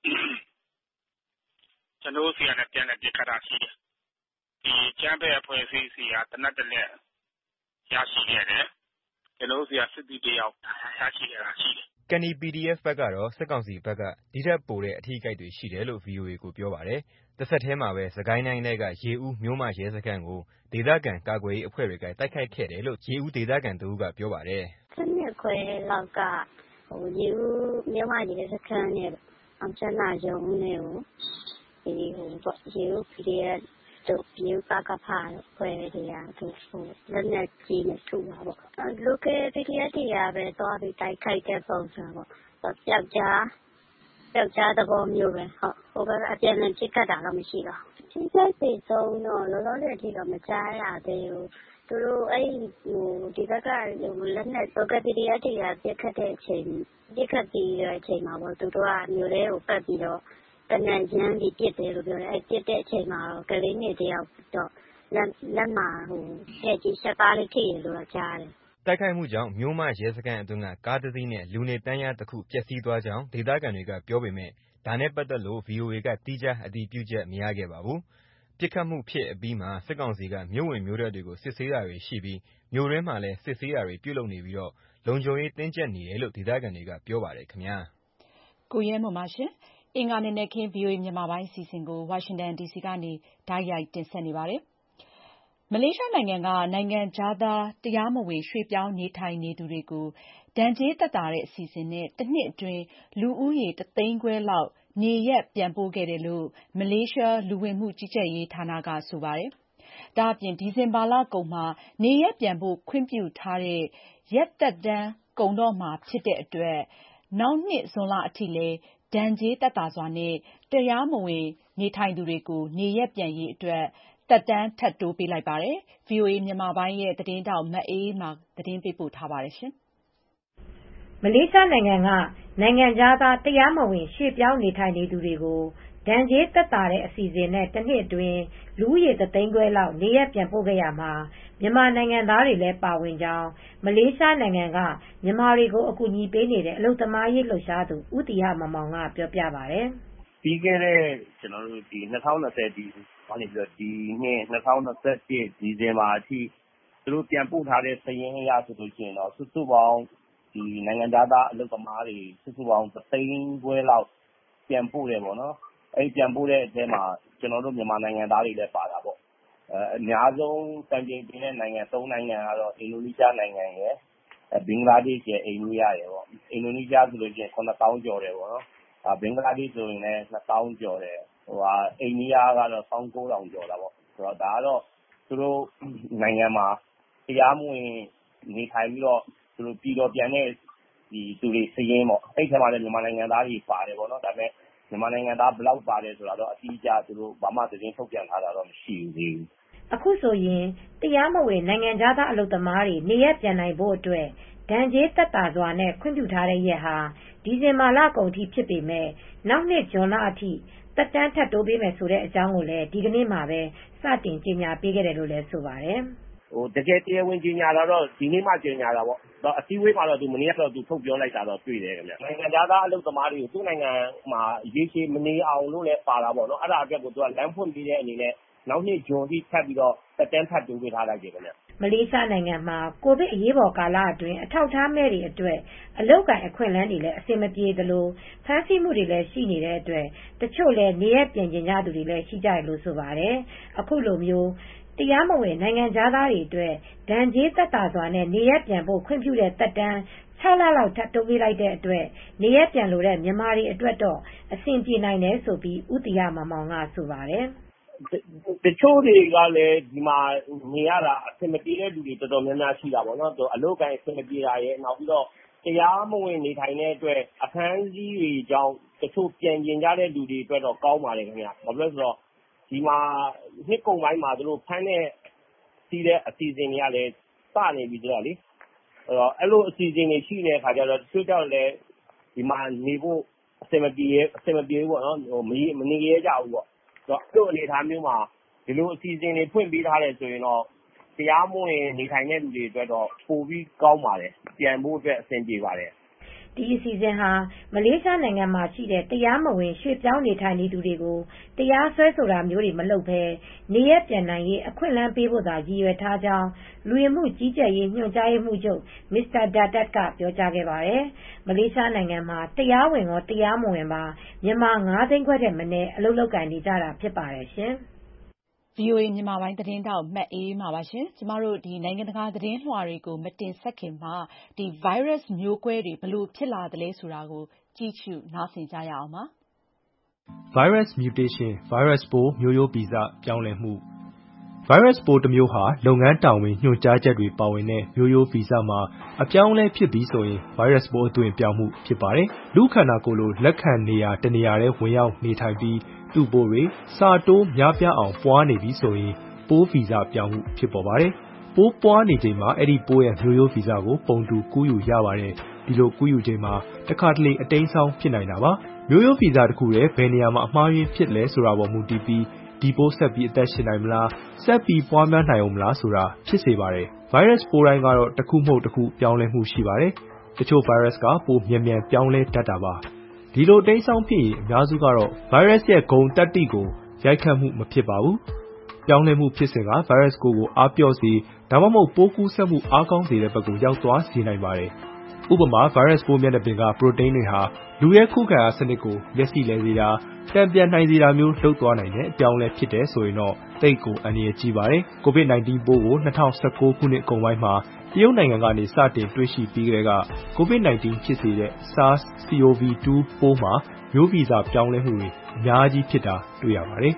I: ကျွန်တော်စီကနေပြန်လည်ပြစ်ခတ်တာရှိတယ်ဒီကျမ်းပဲအဖွဲ့အစည်းစီကတနက်တလက်ရရှိခဲ့တယ်ကျွန်တော်စီကစစ်တီတယောက်ရရှိခဲ့တာရှိတယ်
G: ကနီ ပီဒီအက်ဖ် ဘက်ကတော့စစ်ကောင်စီဘက်ကဒီထက်ပိုတဲ့အထီးကိုက်တွေရှိတယ်လို့ ဗွီအိုအေကိုပြောပါတယ်။တစ်ဆက်တည်းမှာပဲစစ်ကိုင်းတိုင်းထဲကရေဦးမြို့မရဲစခန်းကိုဒေသခံကာကွယ်ရေးအဖွဲ့တွေကတိုက်ခိုက်ခဲ့တယ်လို့ရေဦးဒေသခံတဦးကပြောပါတယ်
J: နှစ်ခွဲလောက်ကဟိုရေဦးမြန်မာရေစခန်းနဲ့အောင်ချမ်းသာရုံနဲ့ကိုဒီဟိုပေါ့ရေဦး ပီ ဒီ အက်ဖ် တို့ရေဦးကကဖာတို့ခွဲတွေကသူဟိုလက်နက်ကြီးနဲ့ထုတာပေါ့ local ပီ ဒီ အက်ဖ် တွေကပဲသွားပြီးတိုက်ခိုက်တဲ့ပုံစံပေါ့ယောက်ျားယောက်ျားသဘောမျိုးပဲဟုတ်ဟိုကအပြန်အလှန်ပြစ်ခတ်တာတော့မရှိပါဘူးထိခိုက်သေးဆုံးတော့လောလောဆယ်အထိတော့မကြားရသေးဘူးသူတို့အဲ့ဟိုဒီဘက်ကလက်နဲ့ local ပီ ဒီ အက်ဖ် တွေကပြစ်ခတ်တဲ့အချိန်ပြစ်ခတ်ပြီးတဲ့အချိန်မှာပေါ့သူတို့ကမျိုးလေးကိုပတ်ပြီးတော့တနက်ရမ်းပြီးပြစ်တယ်လို့ပြောတယ်အဲ့ပြစ်တဲ့အချိန်မှာတော့ကလေးငယ်တယောက်တော့လက်လက်မှာဟိုတဲ့ကြီးရှက်ကားလေးထိတယ်လို့ကြားတယ်
G: တိုက်ခိုက်မှုကြောင့်မြို့မရဲစခန်းအတွင်းကကားတစ်စီးနဲ့လူနေတန်းလျားတစ်ခုပျက်စီးသွားကြောင်းဒေသခံတွေကပြောပေမဲ့ဒါနဲ့ပတ်သက်လို့ ဗွီအိုအေကသီးခြားအတည်ပြုချက်မရခဲ့ပါဘူး။ပစ်ခတ်မှုဖြစ်အပြီးမှာစစ်ကောင်စီကမြို့ဝင်မြို့ထွက်တွေကိုစစ်ဆေးတာတွေရှိပြီးမြို့တွင်းမှာလည်းစစ်ဆေးတာတွေပြုလုပ်နေပြီးတော့လုံခြုံရေးတင်းကျပ်နေတယ်လို့ဒေသခံတွေကပြောပါတယ်ခင်ဗျာ
B: ။ကိုရဲမွန်ပါရှင်။အင်္ဂါနေ့နဲ့ခင်း ဗွီအိုအေမြန်မာပိုင်းအစီအစဉ်ကိုဝါရှင်တန်ဒီစီကနေတိုက်ရိုက်တင်ဆက်နေပါတယ်။မလေးရှားနိုင်ငံကနိုင်ငံခြားသားတရားမဝင်ရွှေ့ပြောင်းနေထိုင်နေသူတွေကိုဒဏ်ကြေးသက်သာတဲ့အစီအစဉ်နဲ့တစ်နှစ်အတွင်းလူဦးရေတစ်သိန်းခွဲလောက်နေရပ်ပြန်ပို့ခဲ့တယ်လို့မလေးရှားလူဝင်မှုကြီးကြပ်ရေးဌာနကဆိုပါတယ်။ဒါ့အပြင်ဒီဇင်ဘာလကုန်မှာနေရပ်ပြန်ဖို့ခွင့်ပြုထားတဲ့ရက်သက်တမ်းကုန်တော့မှာဖြစ်တဲ့အတွက်နောက်နှစ်ဇွန်လအထိလည်းဒဏ်ကြေးသက်သာစွာနဲ့တရားမဝင်နေထိုင်သူတွေကိုနေရပ်ပြန်ရေးအတွက်သက်တမ်းထပ်တိုးပေးလိုက်ပါတယ်။ ဗွီအိုအေမြန်မာပိုင်းရဲ့သတင်းထောက်မအေးအေးမာသတင်းပေးပို့ထားပါတယ်
C: ။မလေးရှားနိုင်ငံကနိုင်ငံခြားသားတရားမဝင်ရွှေ့ပြောင်းနေထိုင်နေသူတွေကိုဒဏ်ကြေးသက်သာတဲ့အစီအစဉ်နဲ့တစ်နှစ်အတွင်းလူဦးရေတစ်သိန်းခွဲလောက်နေရပ်ပြန်ပို့ခဲ့ရမှာမြန်မာနိုင်ငံသားတွေလည်းပါဝင်ကြောင်းမလေးရှားနိုင်ငံကမြန်မာတွေကိုအကူအညီပေးနေတဲ့အလုပ်သမားရေးလှုပ်ရှားသူဦးတီဟမောင်မောင်ကပြောပြပါတယ်
D: ။ပြီးခဲ့တဲ့ကျွန်တော်တို့ဒီ၂၀၂၀ဒီကနေပြီးတော့ဒီနှစ်၂၀၂၁ဒီဇင်ဘာအထိသူတို့ပြန်ပို့ထားတဲ့စာရင်းအရဆိုလို့ရှိရင်တော့စုစုပေါင်းဒီနိုင်ငံသားသားအလုပ်သမားတွေစုစုပေါင်းတစ်သိန်းခွဲလောက်ပြန်ပို့တယ်ပေါ့နော်အဲ့ပြန်ပို့တဲ့အထဲမှာကျွန်တော်တို့မြန်မာနိုင်ငံသားတွေလည်းပါတာပေါ့အဲအများဆုံးစံချိန်တင်တဲ့နိုင်ငံသုံးနိုင်ငံကတော့အင်ဒိုနီးရှားနိုင်ငံရယ်ဘင်္ဂလားဒေ့ရှ်ရယ်အိန္ဒိယရယ်ပေါ့အင်ဒိုနီးရှားဆိုလို့ရှိရင်ခုနှစ်သောင်းကျော်တယ်ပေါ့နော်ဘင်္ဂလားဒေ့ရှ်ဆိုရင်လည်းနှစ်သောင်းကျော်တယ်ဟိုဟာအိန္ဒိယကတော့တစ်သောင်းကိုးထောင်ကျော်တာပေါ့ဆိုတော့ဒါကတော့သူတို့နိုင်ငံမှာတရားမဝင်နေထိုင်ပြီးတော့သူတို့ပြည်တော်ပြန်တဲ့ဒီသူတွေစည်ရင်းပေါ့အဲ့ထဲမှာလည်းမြန်မာနိုင်ငံသားတွေပါတယ်ပေါ့နော်ဒါပေမဲ့မြန်မာနိုင်ငံသားဘယ်လောက်ပါတယ်ဆိုတာတော့အတိအကျသူတို့ဘာမှသတင်းထုတ်ပြန်ထားတာတော့မရှိသေးဘူး
C: အခုဆိုရင်တရားမဝင်နိုင်ငံခြားသားအလုပ်သမားတွေနေရပ်ပြန်နိုင်ဖို့အတွက်ဒဏ်ကြေးသက်သာစွာနဲ့ခွင့်ပြုထားတဲ့ရက်ဟာဒီဇင်ဘာလကုန်ထိဖြစ်ပေမဲ့နောက်နှစ်ဇွန်လအထိသက်တမ်းထပ်တိုးပေးမယ်ဆိုတဲ့အကြောင်းကိုလည်းဒီကနေ့မှာပဲစတင်ကြေညာပေးခဲ့တယ်လို့လည်းဆိုပါတယ်
D: ဟိုတကယ်တရားဝင်ကြေညာတာတော့ဒီနေ့မှကြေညာတာပေါ့တော့အစည်းအဝေးမှာတော့သူမနေ့ကတော့သူထုတ်ပြောလိုက်တာတော့တွေ့တယ်ခင်ဗျနိုင်ငံသားသားအလုပ်သမားတွေကိုသူ့နိုင်ငံမှာရေရှည်မနေအောင်လို့လည်းပါတာပေါ့နော်အဲ့ဒါအတွက်ကိုသူကလမ်းဖွင့်ပေးတဲ့အနေနဲ့နောက်နှစ်ဇွန်ထိထပ်ပြီးတော့သက်တမ်းထပ်တိုးပေးထားလိုက်တယ်ခင်ဗျ
C: မလေးရှားနိုင်ငံမှာကိုဗစ်အရေးပေါ်ကာလအတွင်းအထောက်အထားမဲ့တွေအတွက်အလုပ်ကိုင်အခွင့်အလမ်းတွေလည်းအဆင်မပြေသလိုဖမ်းဆီးမှုတွေလည်းရှိနေတဲ့အတွက်တချို့လည်းနေရပြန်ကျင်ကြသူတွေလည်းရှိကြတယ်လို့ဆိုပါတယ်အခုလိုမျိုးတရားမဝင်နိုင်ငံခြားသားတွေအတွက်ဒဏ်ကြေးသက်သာစွာနဲ့နေရပြန်ဖို့ခွင့်ပြုတဲ့သက်တမ်းခြောက်လလောက်ထပ်တိုးပေးလိုက်တဲ့အတွက်နေရပြန်လို့တဲ့မြန်မာတွေအတွက်တော့အဆင်ပြေနိုင်တယ်ဆိုပြီးဦးတီရမောင်မောင်ကဆိုပါတယ်
D: တချို့တွေကလည်းဒီမှာနေရတာအဆင်မပြေတဲ့လူတွေတော်တော်များများရှိတာပေါ့နော်သူအလုပ်ကိုင်အဆင်မပြေတာရဲ့နောက်ပြီးတော့တရားမဝင်နေထိုင်တဲ့အတွက်အခန်းကြီးတွေကြောင့်တချို့ပြန်ကျင်ကြတဲ့လူတွေအတွက်တော့ကောင်းပါတယ်ခင်ဗျာဘာလို့လဲဆိုတော့ဒီမှာနှစ်ကုန်ပိုင်းမှာသူတို့ဖမ်းတဲ့စီးတဲ့အစီအစဉ်တွေကလည်းစနေပြီဆိုတော့လေအဲ့တော့အဲ့လိုအစီအစဉ်တွေရှိနေတဲ့ခါကျတော့တချို့ကြောင့်လည်းဒီမှာနေဖို့အဆင်မပြေအဆင်မပြေဘူးပေါ့နော်ဟိုမမနေရကြဘူးပေါ့တော့အဲ့လိုအနေအထားမျိုးမှာဒီလိုအစီအစဉ်တွေဖွင့်ပေးထားတယ်ဆိုရင်တော့တရားမဝင်နေထိုင်တဲ့လူတွေအတွက်တော့ပိုပြီးကောင်းပါတယ်ပြန်ဖို့အတွက်အဆင်ပြေပါတယ်
C: ဒီအစီအစဉ်ဟာမလေးရှားနိုင်ငံမှာရှိတဲ့တရားမဝင်ရွှေ့ပြောင်းနေထိုင်နေသူတွေကိုတရားစွဲဆိုတာမျိုးတွေမလုပ်ဘဲနေရပြန်နိုင်ရေးအခွင့်အလမ်းပေးဖို့သာရည်ရွယ်ထားကြောင်းလူဝင်မှုကြီးကြပ်ရေးညွှန်ကြားရေးမှူးချုပ်မစ္စတာဒါတက်ကပြောကြားခဲ့ပါတယ်။မလေးရှားနိုင်ငံမှာတရားဝင်ရောတရားမဝင်ပါမြန်မာငါးသိန်းခွဲထက်မနည်းအလုပ်လုပ်ကိုင်နေကြတာဖြစ်ပါတယ်ရှင်။
B: ဗွီအိုအေမြန်မာပိုင်းသတင်းထောက်မတ်အေးမာပါရှင်။ကျမတို့ဒီနိုင်ငံတကာသတင်းလွှာတွေကိုမတင်ဆက်ခင်မှာဒီ virus မျိုးကွဲတွေဘလို့ဖြစ်လာသလဲဆိုတာကိုကြည့်ရှုနားဆင်ကြရအောင်ပါ။
K: Virus mutation virus ပိုးမျိုးရိုးဗီဇပြောင်းလဲမှု virus ပိုးတစ်မျိုးဟာလုပ်ငန်းတာဝန်ညွှန်ကြားချက်တွေပါဝင်တဲ့မျိုးရိုးဗီဇမှာအပြောင်းလဲဖြစ်ပြီးဆိုရင် virus ပိုးအသွင်ပြောင်းမှုဖြစ်ပါတယ်။လူခန္ဓာကိုယ်လိုလက်ခံနေရာတနေရာထဲဝင်ရောက်နေထိုင်ပြီးသူ့ပိုးတွေစာတိုးများပြားအောင်ပွားနေပြီဆိုရင်ပိုးဗီဇပြောင်းမှုဖြစ်ပေါ်ပါတယ်။ပိုးပွားနေချိန်မှာအဲ့ဒီပိုးရဲ့မျိုးရိုးဗီဇကိုပုံတူကူးယူရပါတယ်။ဒီလိုကူးယူချိန်မှာတစ်ခါတလေအတိမ်းဆောင်ဖြစ်နိုင်တာပါ။မျိုးရိုးဗီဇတစ်ခုရဲ့ဘယ်နေရာမှာအမှားယွင်းဖြစ်လဲဆိုတာပေါ်မူတည်ပြီးဒီပိုးဆက်ပြီးအသက်ရှင်နိုင်မလားဆက်ပြီးပွားများနိုင်အောင်မလားဆိုတာဖြစ်စေပါတယ်။ virus ပိုးတိုင်းကတော့တစ်ခုမဟုတ်တစ်ခုပြောင်းလဲမှုရှိပါတယ်။တချို့ virus ကပိုမြန်မြန်ပြောင်းလဲတတ်တာပါ။ဒီလိုတိမ်းဆောင်ဖြစ်ရင်အများစုကတော့ virus ရဲ့ဂုဏ်တတ္တိကိုရိုက်ခတ်မှုမဖြစ်ပါဘူး။ပြောင်းလဲမှုဖြစ်စဉ်က virus ကိုကိုအားပျော့စေဒါမှမဟုတ်ပိုးကူးစက်မှုအားကောင်းစေတဲ့ဘက်ကိုရောက်သွားစေနိုင်ပါတယ်။ဥပမာ virus ပိုးမျက်နှာပြင်က protein တွေဟာလူရဲ့ခုခံအားစနစ်ကိုမျက်စိလဲစေတာတံပြန်နိုင်စေတာမျိုးလုပ်သွားနိုင်တဲ့အပြောင်းလဲဖြစ်တယ်ဆိုရင်တော့သိပ်ကိုအန္တရာယ်ကြီးပါတယ်။ ကိုဗစ် ၁၉ ပိုးကို၂၀၁၉ ခုနှစ်အကုန်ပိုင်းမှာတရုတ်နိုင်ငံကနေစတင်တွေ့ရှိပြီးကတည်းကကိုဗစ် ၁၉ ဖြစ်စေတဲ့ SARS စီ o ဗီ တူ ပိုးမှာမျိုးဗီဇပြောင်းလဲမှုတွေအများကြီးဖြစ်တာတွေ့ရပါတယ်။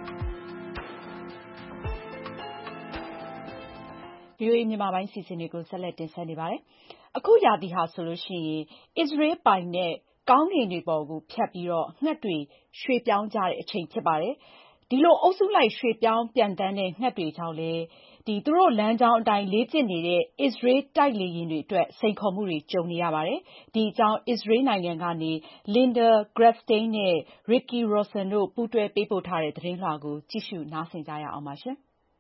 B: ဗွီအိုအေမြန်မာပိုင်းစီစဉ်တွေကိုဆက်လက်တင်ဆက်နေပါတယ်။အခုရာသီဟာဆိုလို့ရှိရင်အစ္စရေးပိုင်နဲ့ကောင်းကင်တွေပေါ်ကိုဖြတ်ပြီးတော့ငှက်တွေရွှေ့ပြောင်းကြတဲ့အချိန်ဖြစ်ပါတယ်။ဒီလိုအုပ်စုလိုက်ရွှေ့ပြောင်းပြန်တန်းတဲ့ငှက်တွေကြောင့်လည်းဒီသူတို့လမ်းကြောင်းအတိုင်းလေ့ကျင့်နေတဲ့အစ္စရေးတိုက်လေယာဉ်တွေအတွက်စိန်ခေါ်မှုတွေကြုံနေရပါတယ်။ဒီအကြောင်းအစ္စရေးနိုင်ငံကနေ Linda Gradstein နဲ့ Ricky Rosen တို့ပူးတွဲပေးပို့ထားတဲ့သတင်းလွှာကိုကြည့်ရှုနားဆင်ကြရအောင်ပါရှင်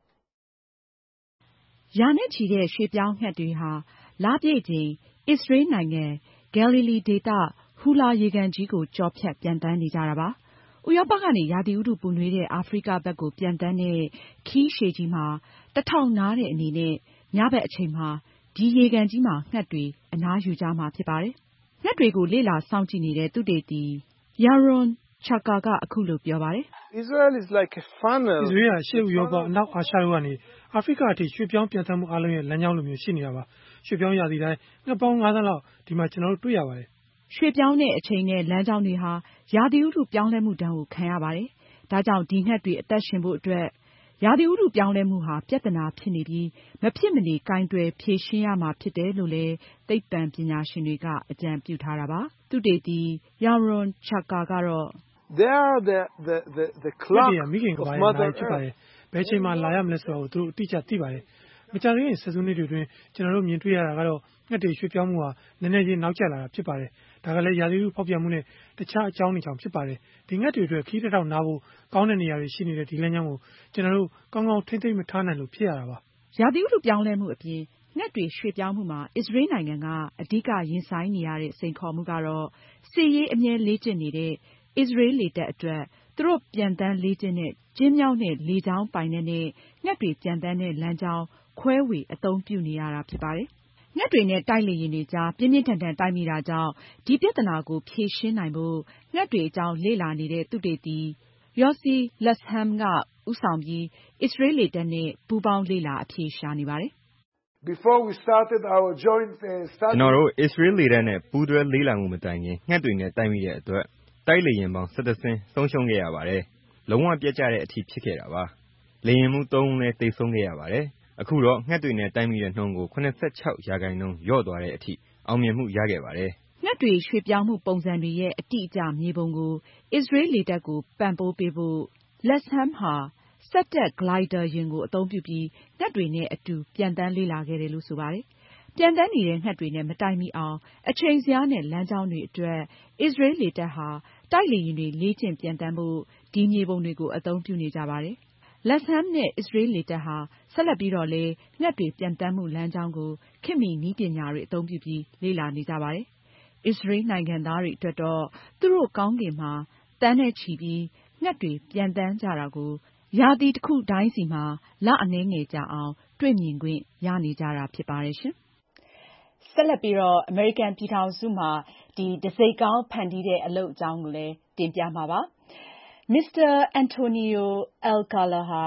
B: ။ရာနဲ့ချီတဲ့ရွှေ့ပြောင်းငှက်တွေဟာလပြည့်ချိန်အစ္စရေးနိုင်ငံ Galilee ဒေသဟူလာရေကန်ကြီးကိုကျော်ဖြတ်ပြန်တန်းနေကြတာပါ။ဥရောပကနေရာသီဥတုပူနွေးတဲ့အာဖရိကဘက်ကိုပြန်တန်းတဲ့ခရီးရှည်ကြီးမှာတထောင်နားတဲ့အနေနဲ့ညဘက်အချိန်မှာဒီရေကန်ကြီးမှာငှက်တွေအနားယူကြမှာဖြစ်ပါတယ်။ငှက်တွေကိုလေ့လာစောင့်ကြည့်နေတဲ့သုတေသီ Yaron Chaka ကအခုလိုပြောပါတယ်။
L: Israel is like a funnel. အစ္စရေးဟာရှေ့ဥရောပအနောက်အာရှတို့ကနေအာဖရိကအထိရွှေ့ပြောင်းပြန်တန်းမှုအားလုံးရဲ့လမ်းကြောင်းလိုမျိုးရှိနေတာပါ။ရွှေ့ပြောင်းရာသီတိုင်းငှက်ပေါင်းငါးသန်းလောက်ဒီမှာကျွန်တော်တို့တွေ့ရပါတယ်
B: ။ရွှေ့ပြောင်းတဲ့အချိန်နဲ့လမ်းကြောင်းတွေဟာရာသီဥတုပြောင်းလဲမှုဒဏ်ကိုခံရပါတယ်။ဒါကြောင့်ဒီငှက်တွေအသက်ရှင်ဖို့အတွက်ရာသီဥတုပြောင်းလဲမှုဟာပြဿနာဖြစ်နေပြီးမဖြစ်မနေကိုင်တွယ်ဖြေရှင်းရမှာဖြစ်တယ်လို့လည်းသိပ္ပံပညာရှင်တွေကအကြံပြုထားတာပါ။သုတေသီ Yaron Chaka ကတော့
L: They are the the the the clock of mother
M: earth ဘယ်ချိန်မှလာရမလဲဆိုတာကိုသူတို့အတိအကျသိပါတယ်။မကြာသေးခင်ဆယ်စုနှစ်တွေအတွင်းကျွန်တော်တို့မြင်တွေ့ရတာကတော့ငှက်တွေရွှေ့ပြောင်းမှုဟာနည်းနည်းချင်းနောက်ကျလာတာဖြစ်ပါတယ်။ဒါကလည်းရာသီဥတုဖောက်ပြန်မှုနဲ့တခြားအကြောင်းတွေကြောင့်ဖြစ်ပါတယ်။ဒီငှက်တွေအတွက်ခီးတစ်ထောင်နားဖို့ကောင်းတဲ့နေရာတွေရှိနေတဲ့ဒီလမ်းကြောင်းကိုကျွန်တော်တို့ကောင်းကောင်းထိမ့်သိမ့်မထားနိုင်လို့ဖြစ်ရတာပါ
B: ။ရာသီဥတုပြောင်းလဲမှုအပြင်ငှက်တွေရွှေ့ပြောင်းမှုမှာအစ္စရေးနိုင်ငံကအဓိကရင်ဆိုင်နေရတဲ့စိန်ခေါ်မှုကတော့စစ်ရေးအမြဲလေ့ကျင့်နေတဲ့အစ္စရေးလေတပ်အတွက်သူတို့ပြန်တန်းလေ့ကျင့်တဲ့ကျဉ်းမြောင်းတဲ့လေကြောင်းပိုင်နက်နဲ့ငှက်တွေပြန်တန်းတဲ့လမ်းကြောင်းခွဲဝေအသုံးပြုနေရတာဖြစ်ပါတယ်။ငှက်တွေနဲ့တိုက်လေယာဉ်တွေကြားပြင်းပြင်းထန်ထန်တိုက်မိတာကြောင့်ဒီပြဿနာကိုဖြေရှင်းနိုင်ဖို့ငှက်တွေအကြောင်းလေ့လာနေတဲ့သုတေသီ Yossi Lesham ကဦးဆောင်ပြီးအစ္စရေးလေတပ်နဲ့ပူးပေါင်းလေ့လာအဖြေရှာနေပါတယ်။
L: Before we started our joint study
G: ကျွန်တော်တို့အစ္စရေးလေတပ်နဲ့ပူးတွဲလေ့လာမှုမတိုင်ခင်ငှက်တွေနဲ့တိုက်မိတဲ့အတွက်တိုက်လေယာဉ်ပေါင်း၁၁စင်းဆုံးရှုံးခဲ့ရပါတယ်။လုံးဝပြတ်ကျတဲ့အထိဖြစ်ခဲ့တာပါ။လေယာဉ်မှူးသုံးဦးလည်းသေဆုံးခဲ့ရပါတယ်။အခုတော့ငှက်တွေနဲ့တိုက်မိတဲ့နှုန်းကို၇၆ရာခိုင်နှုန်းလျော့သွားတဲ့အထိအောင်မြင်မှုရခဲ့ပါတယ်
B: ။ငှက်တွေရွှေ့ပြောင်းမှုပုံစံတွေရဲ့အတိအကျမြေပုံကိုအစ္စရေးလေတပ်ကိုပံ့ပိုးပေးဖို့ Lesham ဟာစက်တက်ဂလိုက်ဒါယာဉ်ကိုအသုံးပြုပြီးငှက်တွေနဲ့အတူပြန်တန်းလေ့လာခဲ့တယ်လို့ဆိုပါတယ်။ပြန်တန်းနေတဲ့ငှက်တွေနဲ့မတိုက်မိအောင်အချိန်ဇယားနဲ့လမ်းကြောင်းတွေအတွက်အစ္စရေးလေတပ်ဟာတိုက်လေယာဉ်တွေလေ့ကျင့်ပြန်တန်းဖို့ဒီမြေပုံတွေကိုအသုံးပြုနေကြပါတယ်။ Lesham နဲ့အစ္စရေးလေတပ်ဟာဆက်လက်ပြီးတော့လည်းငှက်တွေပြန်တန်းမှုလမ်းကြောင်းကိုခေတ်မီနည်းပညာတွေအသုံးပြုပြီးလေ့လာနေကြပါတယ်။အစ္စရေးနိုင်ငံသားတွေအတွက်တော့သူတို့ကောင်းကင်မှာသန်းနဲ့ချီပြီးငှက်တွေပြန်တန်းကြတာကိုရာသီတစ်ခုတိုင်းစီမှာလအနည်းငယ်ကြာအောင်တွေ့မြင်ခွင့်ရနေကြတာဖြစ်ပါတယ်ရှင်။ဆက်လက်ပြီးတော့အမေရိကန်ပြည်ထောင်စုမှာဒီတံဆိပ်ခေါင်းဖန်တီးတဲ့အလုပ်အကြောင်းကိုလည်းတင်ပြမှာပါ။ မစ္စတာ Antonio Alcala ဟာ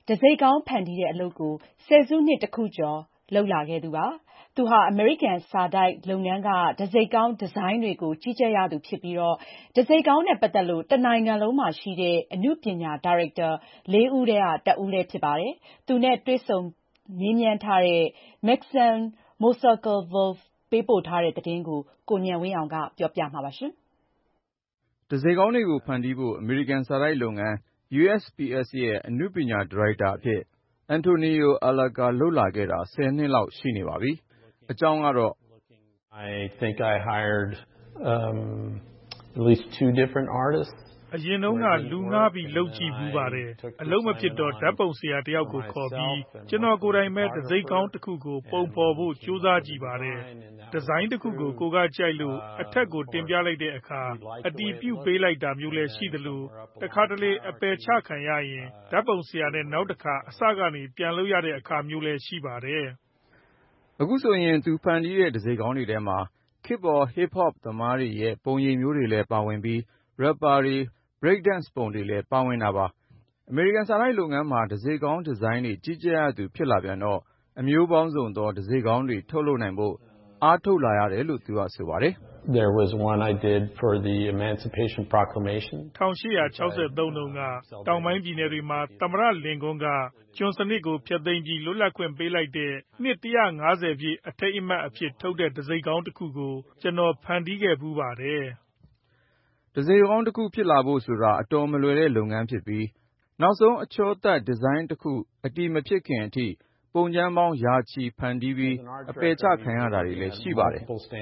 B: တံဆိပ်ခေါင်းဖန်တီးတဲ့အလုပ်ကိုဆယ်စုနှစ်တခုကျော်လုပ်လာခဲ့သူပါ။သူဟာအမေရိကန်စာတိုက်လုပ်ငန်းကတံဆိပ်ခေါင်းဒီဇိုင်းတွေကိုကြီးကြပ်ရသူဖြစ်ပြီးတော့တံဆိပ်ခေါင်းနဲ့ပတ်သက်လို့တနိုင်ငံလုံးမှာရှိတဲ့အနုပညာဒါရိုက်တာလေးဦးထဲကတဦးလည်းဖြစ်ပါတယ်။သူနဲ့တွေ့ဆုံမေးမြန်းထားတဲ့ Maxine Moselke-Wolf ပေးပို့ထားတဲ့သတင်းကိုကိုဉာဏ်ဝင်းအောင်ကပြောပြမှာပါရှင်
N: ။တံဆိပ်ခေါင်းတွေကိုဖန်တီးဖို့အမေရိကန်စာတိုက်လုပ်ငန်း ယူ အက်စ် ပီ အက်စ် ရဲ့အနုပညာဒါရိုက်တာအဖြစ် Antonio Alaga လုပ်လာခဲ့တာဆယ်နှစ်လောက်ရှိနေပါပြီ။အကြောင်းကတော့
O: I think I hired um at least two different artists
P: အရင်တုန်းကလူငှားပြီးလုပ်ကြည့်ဘူးပါတယ်အလုံးမဖြစ်တော့ဓာတ်ပုံဆရာတယောက်ကိုခေါ်ပြီးကျွန်တော်ကိုယ်တိုင်ပဲတံဆိပ်ခေါင်းတစ်ခုကိုပုံဖော်ဖို့ကြိုးစားကြည့်ပါတယ်ဒီဇိုင်းတစ်ခုကိုကိုကကြိုက်လို့အထက်ကိုတင်ပြလိုက်တဲ့အခါအတီးပြုတ်ပေးလိုက်တာမျိုးလည်းရှိသလိုတခါတလေအပယ်ချခံရရင်ဓာတ်ပုံဆရာနဲ့နောက်တစ်ခါအစကနေပြန်လုပ်ရတဲ့အခါမျိုးလည်းရှိပါတယ်
N: အခုဆိုရင်သူဖန်တီးတဲ့တံဆိပ်ခေါင်းတွေထဲမှာခေတ်ပေါ် hip hop သမားတွေရဲ့ပုံရိပ်မျိုးတွေလည်းပါဝင်ပြီး rapper တွေ break dance ပုံတွေလည်းပါဝင်တာပါအမေရိကန်စာတိုက်လုပ်ငန်းမှာတံဆိပ်ခေါင်းဒီဇိုင်းတွေကြီးကြပ်ရသူဖြစ်လာပြန်တော့အမျိုးပေါင်းစုံသောတံဆိပ်ခေါင်းတွေထုတ်လုပ်နိုင်ဖို့အားထုတ်လာရတယ်လို့သူကဆိုပါတယ်
O: There was one I did for the Emancipation Proclamation
P: ၁၈၆၃တုန်းကတောင်ပိုင်းပြည်နယ်တွေမှာသမ္မတလင်ကွန်းကကျွန်စနစ်ကိုဖျက်သိမ်းပြီးလွတ်လပ်ခွင့်ပေးလိုက်တဲ့နှစ်၁၅၀ပြည့်အထိမ်းအမှတ်အဖြစ်ထုတ်တဲ့တံဆိပ်ခေါင်းတစ်ခုကိုကျွန်တော်ဖန်တီးခဲ့ပူးပါတယ်
N: တံဆိပ်ခေါင်းတစ်ခုဖြစ်လာဖို့ဆိုတာအတော်မလွယ်တဲ့လုပ်ငန်းဖြစ်ပြီးနောက်ဆုံးအချောသတ်ဒီဇိုင်းတစ်ခုအတည်မဖြစ်ခင်အထိပုံကျမ်းပေါင်းရာချီဖန်တီးပြီးအပယ်ချခံရတာတွေလည်းရှိပါတယ်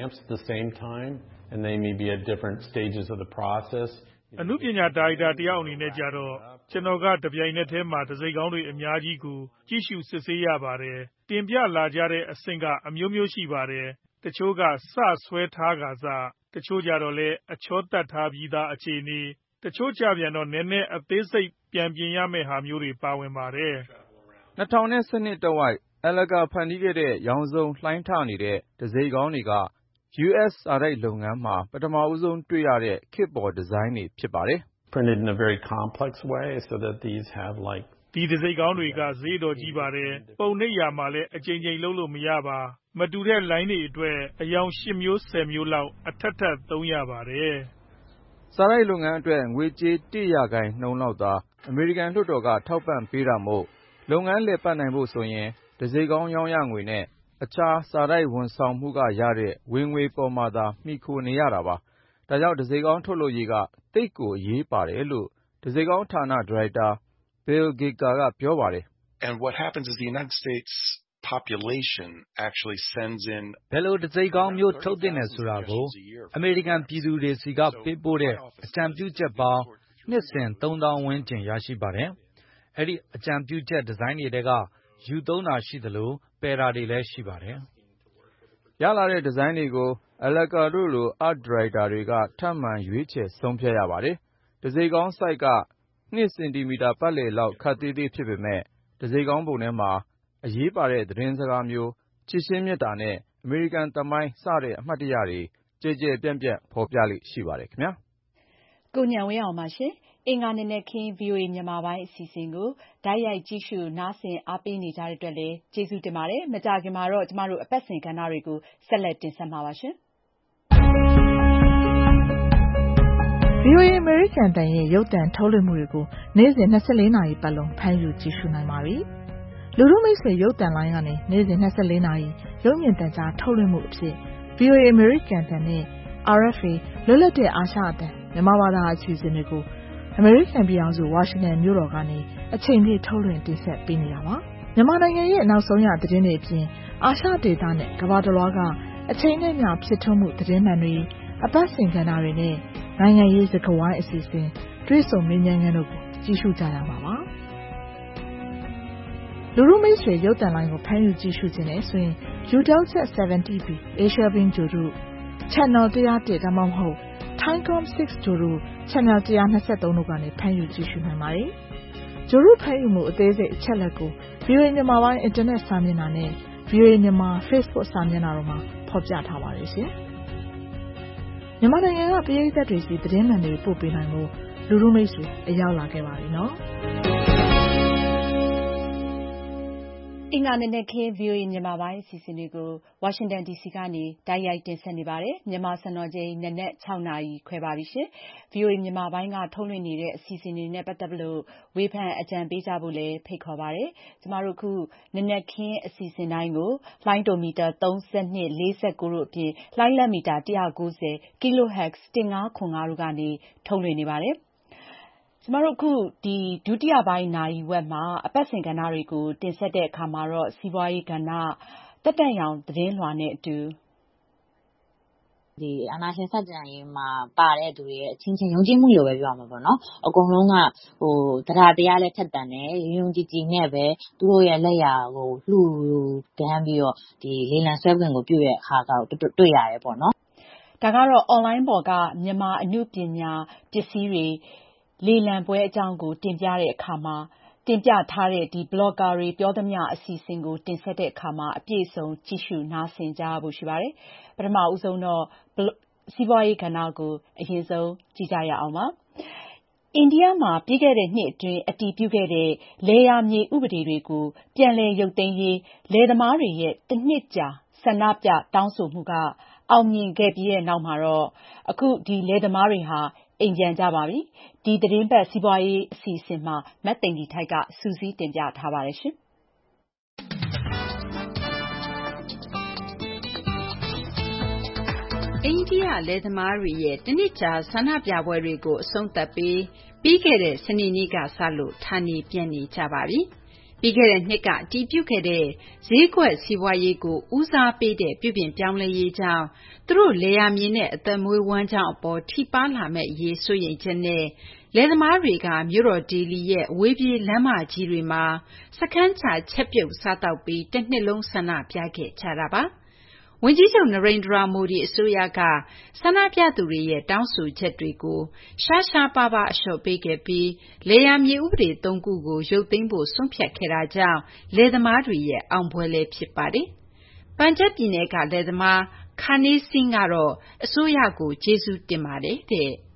P: အနုပညာဒါရိုက်တာတယောက်အနေနဲ့ကြတော့ကျွန်တော်ကတပြိုင်နက်တည်းမှာတံဆိပ်ခေါင်းတွေအများကြီးကိုကြည့်ရှုစစ်ဆေးရပါတယ်တင်ပြလာကြတဲ့အဆင့်ကအမျိုးမျိုးရှိပါတယ်တချို့ကစဆွဲထားကစားတချို့ကြတော့လဲအချောတတ်ထားပြီးသားအခြေအနေတချို့ကြပြန်တော့နည်းနည်းအသေးစိတ်ပြန်ပြင်ရမယ့်ဟာမျိုးတွေပါဝင်ပါတယ်
N: ၂၀၁၂တဝိုက် Alaga ဖန်တီးခဲ့တဲ့ရောင်စုံလှိုင်းထနေတဲ့တံဆိပ်ခေါင်းတွေက ယူ အက်စ် စာတိုက်လုပ်ငန်းမှာပထမဦးဆုံးတွေ့ရတဲ့ခေတ်ပေါ်ဒီဇိုင်းတွေဖြစ်ပါတယ်
O: Printed in a very complex way so that these have like
P: ဒီတံဆိပ်ခေါင်းတွေကဈေးတော်ကြီးပါတယ်ပုံနှိပ်ရာမှာလည်းအချိန်ချင်းလုံးလို့မရပါမတူတဲ့ line တွေအတွက်အယောင်၈မျိုး၁၀မျိုးလောက်အထက်ထပ်သုံးရပါတယ်
N: စာတိုက်လုပ်ငန်းအတွက်ငွေကြေးတစ်ရာခိုင်နှုန်းလောက်သာအမေရိကန်လွှတ်တော်ကထောက်ပံ့ပေးတာမို့လုပ်ငန်းလည်ပတ်နိုင်ဖို့ဆိုရင်တံဆိပ်ခေါင်းရောင်းရငွေနဲ့အခြားစာတိုက်ဝန်ဆောင်မှုကရတဲ့ဝင်ငွေပေါ်မှာသာမှီခိုနေရတာပါဒါကြောင့်တံဆိပ်ခေါင်းထုတ်လုပ်ရေးကသိပ်ကိုအရေးပါတယ်လို့တံဆိပ်ခေါင်းဌာနဒါရိုက်တာ Bill Gaker ကပြောပါတယ်
Q: And what happens is the United States population actually sends in
R: ဘယ်လိုတံဆိပ်ခေါင်းမျိုးထုတ်တင်တယ်ဆိုတာကိုအမေရိကန်ပြည်သူတွေစီကပေးပို့တဲ့အကြံပြုချက်ပေါင်းနှစ်စဉ်သုံးသောင်းဝန်းကျင်ရရှိပါတယ်အဲ့ဒီအကြံပြုချက်ဒီဇိုင်းတွေတဲကယူသုံးတာရှိသလိုပယ်တာတွေလည်းရှိပါတယ်
N: ရလာတဲ့ဒီဇိုင်းတွေကို Alaga တို့လို art director တွေကထပ်မံရွေးချယ်ဆုံးဖြတ်ရပါတယ်တံဆိပ်ခေါင်း size က၂စင်တီမီတာပတ်လည်လောက်ခပ်သေးသေးဖြစ်ပေမဲ့တံဆိပ်ခေါင်းပုံထဲမှာအရေးပါတဲ့သတင်းစကားမျိုးချစ်ချင်းမြတ်တာနဲ့အမေရိကန်သမိုင်းစတဲ့အမှတ်တရတွေကြဲကြဲပြန့်ပြန့်ဖော်ပြလိရှိပါတယ်ခင်ဗျာ
B: ကိုဉာဏ်ဝင်းအောင်ပါရှင်အင်္ဂါနေ့နဲ့ခင်း ဗွီအိုအေ မြန်မာပိုင်းအစီအစဉ်ကိုဓာတ်ရိုက်ကြည့်ရှုနားဆင်အားပေးနေကြတဲ့အတွက်လည်းကျေးဇူးတင်ပါတယ်မကြာခင်မှာတော့ကျမတို့အပတ်စဉ်ကဏ္ဍတွေကိုဆက်လက်တင်ဆက်မှာပါရှင်
F: ဗွီအိုအေ American တန်ရဲ့ရုပ်သံထုတ်လွှင့်မှုတွေကိုနေ့စဉ်၂၄နာရီပတ်လုံးဖမ်းယူကြည့်ရှုနိုင်ပါပြီ။လူထုမိတ်ဆွေရုပ်သံလိုင်းကနေနေ့စဉ်၂၄နာရီရုပ်မြင်သံကြားထုတ်လွှင့်မှုအဖြစ် ဗွီအိုအေ American တန်နဲ့ အာရ်အက်ဖ်အေ လွတ်လပ်တဲ့အာရှအသံမြန်မာဘာသာအစီအစဉ်တွေကို American ပြည်ထောင်စုဝါရှင်တန်မြို့တော်ကနေအချိန်ပြည့်ထုတ်လွှင့်တင်ဆက်ပေးနေတာပါ။မြန်မာနိုင်ငံရဲ့နောက်ဆုံးရသတင်းတွေအပြင်အာရှဒေသနဲ့ကမ္ဘာတစ်လွှားကအချိန်နဲ့မျှဖြစ်ထွန်းမှုသတင်းမှန်တွေအပတ်စဉ်ကဏ္ဍတွေနဲ့နိုင်ငံရေးစကားဝိုင်းအစီအစဉ်တွေ့ဆုံမေးမြန်းခန်းတို့ကိုကြည့်ရှုကြရမှာပါလူလူမိတ်ဆွေရုပ်သံလိုင်းကိုဖမ်းယူကြည့်ရှုခြင်းနဲ့ဆိုရင် Eutelsat 70 B Asia Beam ဂျိုတို့ Channel one oh oneဒါမှမဟုတ် Thaicom six ဂျိုတို့ Channel one twenty-threeတို့ကနေဖမ်းယူကြည့်ရှုနိုင်ပါတယ်ဂျိုတို့ဖမ်းယူမှုအသေးစိတ်အချက်လက်ကို ဗွီအိုအေ မြန်မာပိုင်းအင်တာနက်စာမျက်နှာနဲ့ ဗွီအိုအေ မြန်မာ Facebook စာမျက်နှာတို့မှာဖော်ပြထားပါတယ်ရှင်မြန်မာနိုင်ငံကပရိသတ်တွေစီသတင်းမှန်တွေပို့ပေးနိုင်မှုလူလူမိတ်ဆွေအရောက်လာခဲ့ပါပြီနော်
B: အင်္ဂါနေ့နဲ့ခင်း ဗွီအိုအေမြန်မာပိုင်းအစီအစဉ်တွေကိုဝါရှင်တန်ဒီစီကနေတိုက်ရိုက်တင်ဆက်နေပါတယ်။မြန်မာစံတော်ချိန်နနက်၆နာရီခွဲပါပြီရှင်။ ဗွီအိုအေမြန်မာပိုင်းကထုတ်လွှင့်နေတဲ့အစီအစဉ်တွေနဲ့ပတ်သက်လို့ဝေဖန်အကြံပေးကြဖို့လည်းဖိတ်ခေါ်ပါတယ်။ကျမတို့ခုနနက်ခင်းအစီအစဉ်တိုင်းကိုလှိုင်းဒိုမီတာသုံး၂ ၄၉တို့အပြင်လှိုင်းလက်မီတာ၁၉၀ kilohertz ၁၅ခွန်၅တို့ကနေထုတ်လွှင့်နေပါတယ်။ကျမတို့ခုဒီဒုတိယပိုင်းနာရီဝက်မှာအပတ်စဉ်ကဏ္ဍတွေကိုတင်ဆက်တဲ့အခါမှာတော့စီးပွားရေးကဏ္ဍတက်တန့်ရောင်သတင်းလွှာနဲ့အတူ
S: ဒီအာဏာရှင်စတင်ရေးမှာပါတဲ့သူတွေရဲ့အချင်းချင်းယုံကြည်မှုလိုပဲပြောရမှာပေါ့နော်အကုန်လုံးကဟိုတရားတရားလည်းထက်တန်တယ်ယုံကြည်ကြည်နဲ့ပဲသူတို့ရဲ့လက်ရာကိုလှူဒန်းပြီးတော့ဒီလေလံဆွဲခွင့်ကိုပြုရဲ့အခါကတွေ့ရတယ်ပေါ့နော်
B: ဒါကတော့ online ပေါ်ကမြန်မာအမှုပညာပစ္စည်းတွေလေလံပွဲအကြောင်းကိုတင်ပြတဲ့အခါမှာတင်ပြထားတဲ့ဒီ blogger တွေပြောသမျှအစီအစဉ်ကိုတင်ဆက်တဲ့အခါမှာအပြည့်အစုံကြည့်ရှုနားဆင်ကြဖို့ရှိပါတယ်။ပထမဦးဆုံးတော့စီးပွားရေးကဏ္ဍကိုအရင်ဆုံးကြည့်ကြရအောင်ပါ။အိန္ဒိယမှာပြီးခဲ့တဲ့နှစ်အတွင်းအတည်ပြုခဲ့တဲ့လယ်ယာမြေဥပဒေတွေကိုပြန်လည်ရုပ်သိမ်းရေးလယ်သမားတွေရဲ့တစ်နှစ်ကြာဆန္ဒပြတောင်းဆိုမှုကအောင်မြင်ခဲ့ပြီးတဲ့နောက်မှာတော့အခုဒီလယ်သမားတွေဟာအိမ်ပြန်ကြပါပြီ။ဒီသတင်းပတ်စီးပွားရေးအစီအစဉ်မှာမတ်သိင်္ဂီထိုက်ကစူးစီးတင်ပြထားပါတယ်ရှင်။
E: အိန္ဒိယလယ်သမားတွေရဲ့တနှစ်ကြာဆန္ဒပြပွဲတွေကိုအဆုံးသတ်ပြီးပြီးခဲ့တဲ့စနေနေ့ကစလို့ဌာနေပြန်နေကြပါပြီ။ပြီးခဲ့တဲ့နှစ်ကအတည်ပြုခဲ့တဲ့ဈေးကွက်စီးပွားရေးကိုဦးစားပေးတဲ့ပြုပြင်ပြောင်းလဲရေးကြောင့်သူတို့လယ်ယာမြေနဲ့အသက်မွေးဝမ်းကြောင်းအပေါ်ထိပါးလာမယ့်အရေးစိုးရိမ်ချက်နဲ့လယ်သမားတွေကမြို့တော်ဒေလီရဲ့အဝေးပြေးလမ်းမကြီးတွေမှာစခန်းချချက်ပြုတ်စားတောက်ပြီးတစ်နှစ်လုံးဆန္ဒပြခဲ့ကြတာပါ။ဝန်ကြီးချုပ်နရိန္ဒြာမိုဒီအစိုးရကဆန္ဒပြသူတွေရဲ့တောင်းဆိုချက်တွေကိုရှားရှားပါးပါးအလျှော့ပေးခဲ့ပြီးလယ်ယာမြေဥပဒေသုံးခုကိုရုပ်သိမ်းဖို့ဆုံးဖြတ်ခဲ့တာကြောင့်လယ်သမားတွေရဲ့အောင်ပွဲလည်းဖြစ်ပါတယ်။ပန်ဂျပ်ပြည်နယ်ကလယ်သမားခါနေစင်းကတော့အစိုးရကိုကျေးဇူးတင်ပါတယ်တဲ့။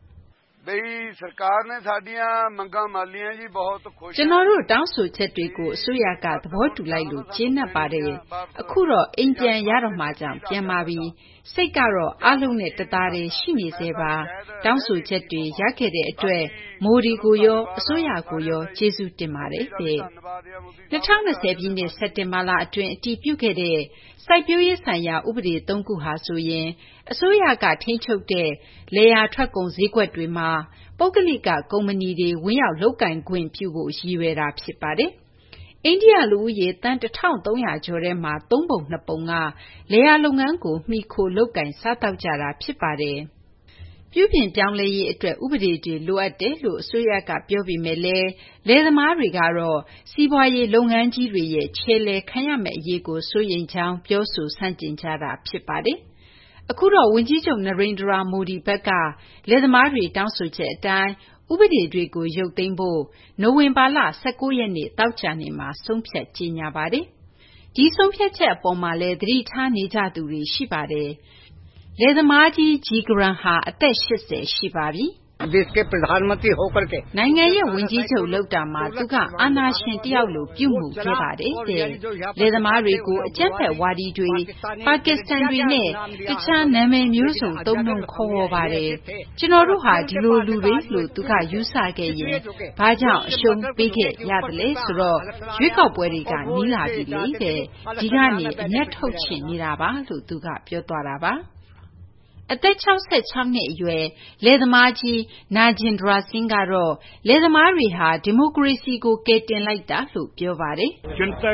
E: ကျွန်တော်တို့တောင်းဆိုချက်တွေကိုအစိုးရကသဘောတူလိုက်လို့ကျေနပ်ပါတယ်။အခုတော့အိမ်ပြန်ရတော့မှကြောင့်ပြန်ပါပြီ။စိတ်ကတော့အားလုံးနဲ့တသားတည်းရှိနေသေးပါ။တောင်းဆိုချက်တွေရခဲ့တဲ့အတွက်မိုဒီကိုရောအစိုးရကိုရောကျေးဇူးတင်ပါတယ်တဲ့။၂၀၂၀ပြည့်နှစ်စက်တင်ဘာလအတွင်းအတည်ပြုခဲ့တဲ့စိုက်ပျိုးရေးဆိုင်ရာဥပဒေသုံးခုဟာဆိုရင်အစိုးရကထိန်းချုပ်တဲ့လယ်ယာထွက်ကုန်ဈေးကွက်တွေမှာပုဂ္ဂလိကကုမ္ပဏီတွေဝင်ရောက်လုပ်ကိုင်ခွင့်ပြုဖို့ရည်ရွယ်တာဖြစ်ပါတယ်။အိန္ဒိယလူဦးရေသန်းတစ်ထောင်သုံးရာကျော်ထဲမှာသုံးပုံနှစ်ပုံကလယ်ယာလုပ်ငန်းကိုမှီခိုလုပ်ကိုင်စားသောက်ကြတာဖြစ်ပါတယ်။ပြုပြင်ပြောင်းလဲရေးအတွက်ဥပဒေတွေလိုအပ်တယ်လို့အစိုးရကပြောပေမဲ့လည်းလယ်သမားတွေကတော့စီးပွားရေးလုပ်ငန်းကြီးတွေရဲ့ခြေလှယ်ခံရမယ့်အရေးကိုစိုးရိမ်ကြောင်းပြောဆိုဆန့်ကျင်ကြတာဖြစ်ပါတယ်။အခုတော့ဝန်ကြီးချုပ်နရိန္ဒြာမိုဒီဘက်ကလယ်သမားတွေတောင်းဆိုချက်အတိုင်းဥပဒေတွေကိုရုပ်သိမ်းဖို့နိုဝင်ဘာလ၁၉ရက်နေ့သောကြာနေ့မှာဆုံးဖြတ်ကြေညာပါတယ်။ဒီဆုံးဖြတ်ချက်အပေါ်မှာလည်းသတိထားနေကြသူတွေရှိပါတယ်။လယ်သမားကြီးဂျီဂရန်ဟာအသက်၈၀ရှိပါပြီ။နိုင်ငံရဲ့ဝန်ကြီးချုပ်လုပ်တာမှာသူကအာဏာရှင်တယောက်လိုပြုမှုခဲ့ပါတယ်တဲ့။လယ်သမားတွေကိုအကြမ်းဖက်ဝါဒီတွေပါကစ္စတန်တွေနဲ့တခြားနာမည်မျိုးစုံသုံးနှုန်းခေါ်ဝေါ်ပါတယ်။ကျွန်တော်တို့ဟာဒီလိုလူတွေလို့သူကယူဆခဲ့ရင်ဘာကြောင့်အရှုံးပေးခဲ့ရသလဲဆိုတော့ရွေးကောက်ပွဲတွေကနီးလာပြီလေတဲ့။ဒီကနေအမျက်ထုတ်ချင်နေတာပါလို့သူကပြောသွားတာပါ။အသက်၆၆နှစ်အရွယ်လယ်သမားကြီးနာဂျင်ဒရာစင်းကတော့လယ်သမားတွေဟာဒီမိုကရေစီကိုကယ်တင်လိုက်တာလို့ပြောပါတယ်။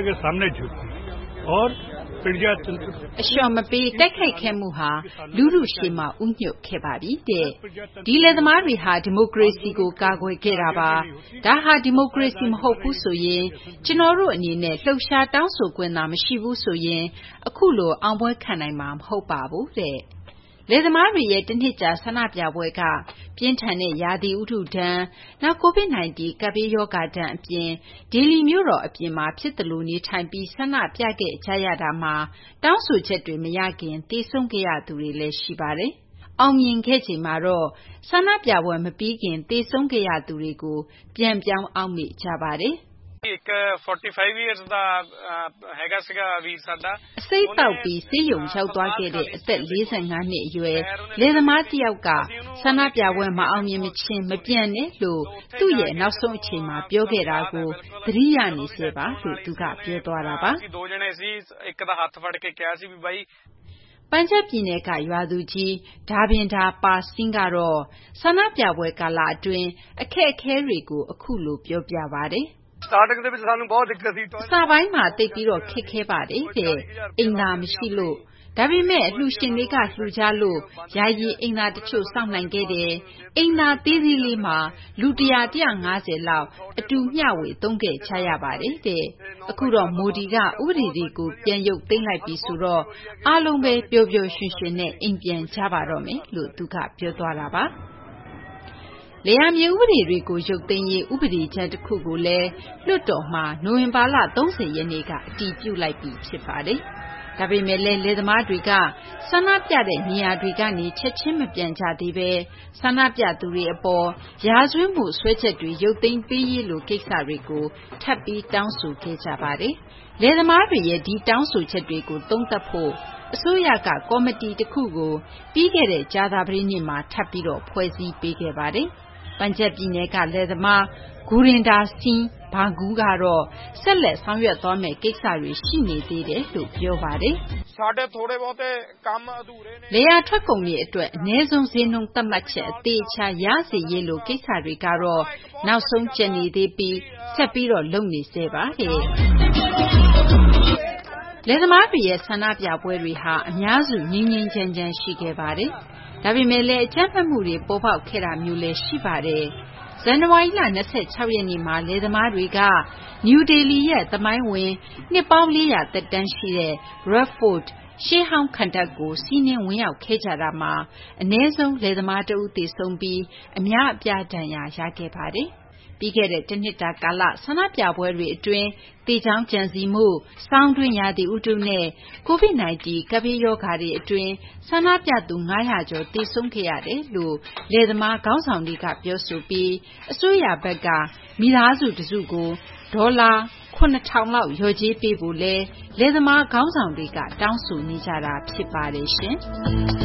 E: အလျှော့မပေးတိုက်ခိုက်ခဲ့မှုဟာလူထုရှေ့မှာဥညွတ်ခဲ့ပါပြီတဲ့။ဒီလယ်သမားတွေဟာဒီမိုကရေစီကိုကာကွယ်ခဲ့တာပါ။ဒါဟာဒီမိုကရေစီမဟုတ်ဘူးဆိုရင်ကျွန်တော်တို့အနေနဲ့လှုပ်ရှားတောင်းဆိုခွင့်သာမရှိဘူးဆိုရင်အခုလိုအောင်ပွဲခံနိုင်မှာမဟုတ်ပါဘူးတဲ့။လယ်သမားတွေရဲ့တနှစ်ကြာဆန္ဒပြပွဲကပြင်းထန်တဲ့ရာသီဥတုဒဏ်နောက် ကိုဗစ် ၁၉ ကပ်ဘေးရောဂါဒဏ်အပြင်ဒေလီမြို့တော်အပြင်မှာဖြစ်သလိုနေထိုင်ပြီးဆန္ဒပြခဲ့ကြရတာမှာတောင်းဆိုချက်တွေမရခင်သေဆုံးခဲ့ရသူတွေလည်းရှိပါတယ်။အောင်မြင်ခဲ့ချိန်မှာတော့ဆန္ဒပြပွဲမပြီးခင်သေဆုံးခဲ့ရသူတွေကိုပြန်ပြောင်းအောက်မေ့ကြပါတယ်။ forty-five years ਦਾ ਹੈਗਾ ਸੀਗਾ ਵੀਰ ਸਾਡਾစိတ်တောက်ပြီးဆေးရုံရောက်သွားခဲ့တဲ့အသက်forty-fiveနှစ်အရွယ်လယ်သမားတစ်ယောက်ကဆန္ဒပြပွဲမအောင်မြင်မချင်းမပြန်နဲ့လို့သူ့ရဲ့နောက်ဆုံးအချိန်မှာပြောခဲ့တာကိုသတိရနေစေပါလို့သူကပြောသွားတာပါਦੋ ਜਣੇ ਸੀ ਇੱਕ ਦਾ ਹੱਥ ਫੜ ਕੇ ਕਿਹਾ ਸੀ ਵੀ ਬਾਈပန်ဂျပ်ပြည်နယ်ကရွာသူကြီးဒါဘင်ဒါပါစင်းကတော့ဆန္ဒပြပွဲကာလအတွင်းအခက်အခဲတွေကိုအခုလိုပြောပြပါတယ်starting ਦੇ ਵਿੱਚ ਸਾਨੂੰ ਬਹੁਤ ਦਿੱਕਤ ਸੀစာပိုင်းမှာတိတ်ပြီးတော့ခက်ခဲပါတယ်တဲ့အိမ်သာမရှိလို့ဒါပေမဲ့လှူရှင်တွေကလှူကြလို့ယာယီအိမ်သာတချို့စောင့်နိုင်ခဲ့တယ်အိမ်သာသေးသေးလေးမှာလူone hundred one hundred fiftyလောက်အတူမျှဝေသုံးခဲ့ချရပါတယ်တဲ့အခုတော့မိုဒီကဥပဒေတွေကိုပြန်ရုပ်သိမ်းလိုက်ပြီဆိုတော့အားလုံးပဲပျော်ပျော်ရွှင်ရွှင်နဲ့အိမ်ပြန်ကြပါတော့မယ်လို့သူကပြောသွားတာပါလယ်ယာမြေဥပဒေတွေကိုရုပ်သိမ်းရေးဥပဒေချက်တစ်ခုကိုလည်းလွှတ်တော်မှာနိုဝင်ဘာလthirtyရက်နေ့ကအတည်ပြုလိုက်ပြီဖြစ်ပါတယ်။ဒါပေမဲ့လည်းလယ်သမားတွေကဆန္ဒပြတဲ့နေရာတွေကနေချက်ချင်းမပြန်ကြသေးပဲဆန္ဒပြသူတွေအပေါ်ရာဇဝတ်မှုဆွဲချက်တွေရုပ်သိမ်းပေးရေးလိုကိစ္စတွေကိုထပ်ပြီးတောင်းဆိုခဲ့ကြပါတယ်။လယ်သမားတွေရဲ့ဒီတောင်းဆိုချက်တွေကိုသုံးသပ်ဖို့အစိုးရကကော်မတီတစ်ခုကိုပြီးခဲ့တဲ့ကြာသပတေးနေ့မှာထပ်ပြီးတော့ဖွဲ့စည်းပေးခဲ့ပါတယ်။ပန်ဂျပ်ပြည်နယ်ကလယ်သမားဂူရင်ဒါစင်းဘာဂူးကတော့ဆက်လက်ဆောင်ရွက်သွားမယ့်ကိစ္စတွေရှိနေသေးတယ်လို့ပြောပါတယ်။ਸਾਡੇ ਥੋੜੇ ਬਹੁਤੇ ਕੰਮ ਅਧੂਰੇ ਨੇလေယာထွက်ကုန်တွေအတွက်အနည်းဆုံးဈေးနှုန်းသတ်မှတ်ချက်အသေးချာရစေရေးလိုကိစ္စတွေကတော့နောက်ဆုံးကျန်နေသေးပြီးဆက်ပြီးတော့လုပ်နေစေပါတဲ့။လယ်သမားတွေရဲ့ဆန္ဒပြပွဲတွေဟာအများစုငြိမ်းငြိမ်းချမ်းချမ်းရှိခဲ့ပါတယ်။ဒါပေမဲ့လည်းအကြမ်းဖက်မှုတွေပေါ်ပေါက်ခဲ့တာမျိုးလည်းရှိပါတယ်။ဇန်နဝါရီလtwenty-sixရက်နေ့မှာလယ်သမားတွေကနယူးဒေလီရဲ့သမိုင်းဝင်နှစ်ပေါင်းfour hundredသက်တမ်းရှိတဲ့ Red Fort ရှေးဟောင်းခံတပ်ကိုစီးနင်းဝင်ရောက်ခဲ့ကြတာမှာအနည်းဆုံးလယ်သမားတဦးသေဆုံးပြီးအများအပြားဒဏ်ရာရခဲ့ပါတယ်။ပြီးခဲ့တဲ့တစ်နှစ်တာကာလဆန္ဒပြပွဲတွေအတွင်းသေကြောင်းကြံစည်မှုစောင်းတွင်းရာသီဥတုနဲ့ COVID nineteen ကပ်ဘေးရောဂါတွေအတွင်းဆန္ဒပြသူfive hundredကျော်သေဆုံးခဲ့ရတယ်လို့လယ်သမားခေါင်းဆောင်တွေကပြောဆိုပြီးအစိုးရဘက်ကမိသားစုတစုကိုဒေါ်လာseven thousandလောက်လျော်ကြေးပေးဖို့လဲလယ်သမားခေါင်းဆောင်တွေကတောင်းဆိုနေကြတာဖြစ်ပါတယ်ရှင်။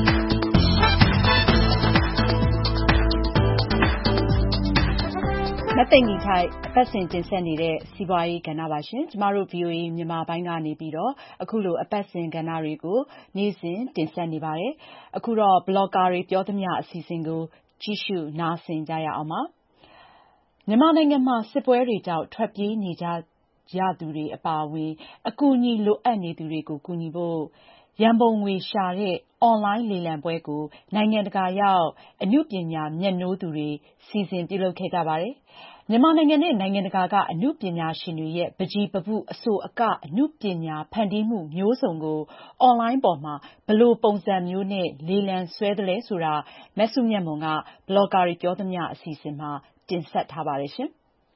E: မသိင်္ဂီထိုက်အပတ်စဉ်တင်ဆက်နေတဲ့စီးပွားရေးကဏ္ဍပါရှင်ကျမတို့ ဗီအိုအေ မြန်မာပိုင်းကနေပြီးတော့အခုလိုအပတ်စဉ်ကဏ္ဍတွေကိုနေ့စဉ်တင်ဆက်နေပါတယ်အခုတော့ blogger တွေပြောသမျှအစီအစဉ်ကိုကြည့်ရှုနားဆင်ကြရအောင်ပါမြန်မာနိုင်ငံမှာစစ်ပွဲတွေကြောင့်ထွက်ပြေးနေကြရသူတွေအပါအဝင်အကူအညီလိုအပ်နေသူတွေကိုကူညီဖို့ရန်ပုံငွေရှာတဲ့ online လေလံပွဲကိုနိုင်ငံတကာရောက်အနုပညာမြတ်နိုးသူတွေစီစဉ်ပြုလုပ်ခဲ့ကြပါတယ်။မြန်မာနိုင်ငံနဲ့နိုင်ငံတကာကအနုပညာရှင်တွေရဲ့ပကြီးပပုအဆိုအကအနုပညာဖန်တီးမှုမျိုးစုံကို online ပေါ်မှာဘယ်လိုပုံစံမျိုးနဲ့လေလံဆွဲသလဲဆိုတာမဆုမြတ်မွန်က blogger တွေပြောသမျှအစီအစဉ်မှာတင်ဆက်ထားပါတယ်ရှင်။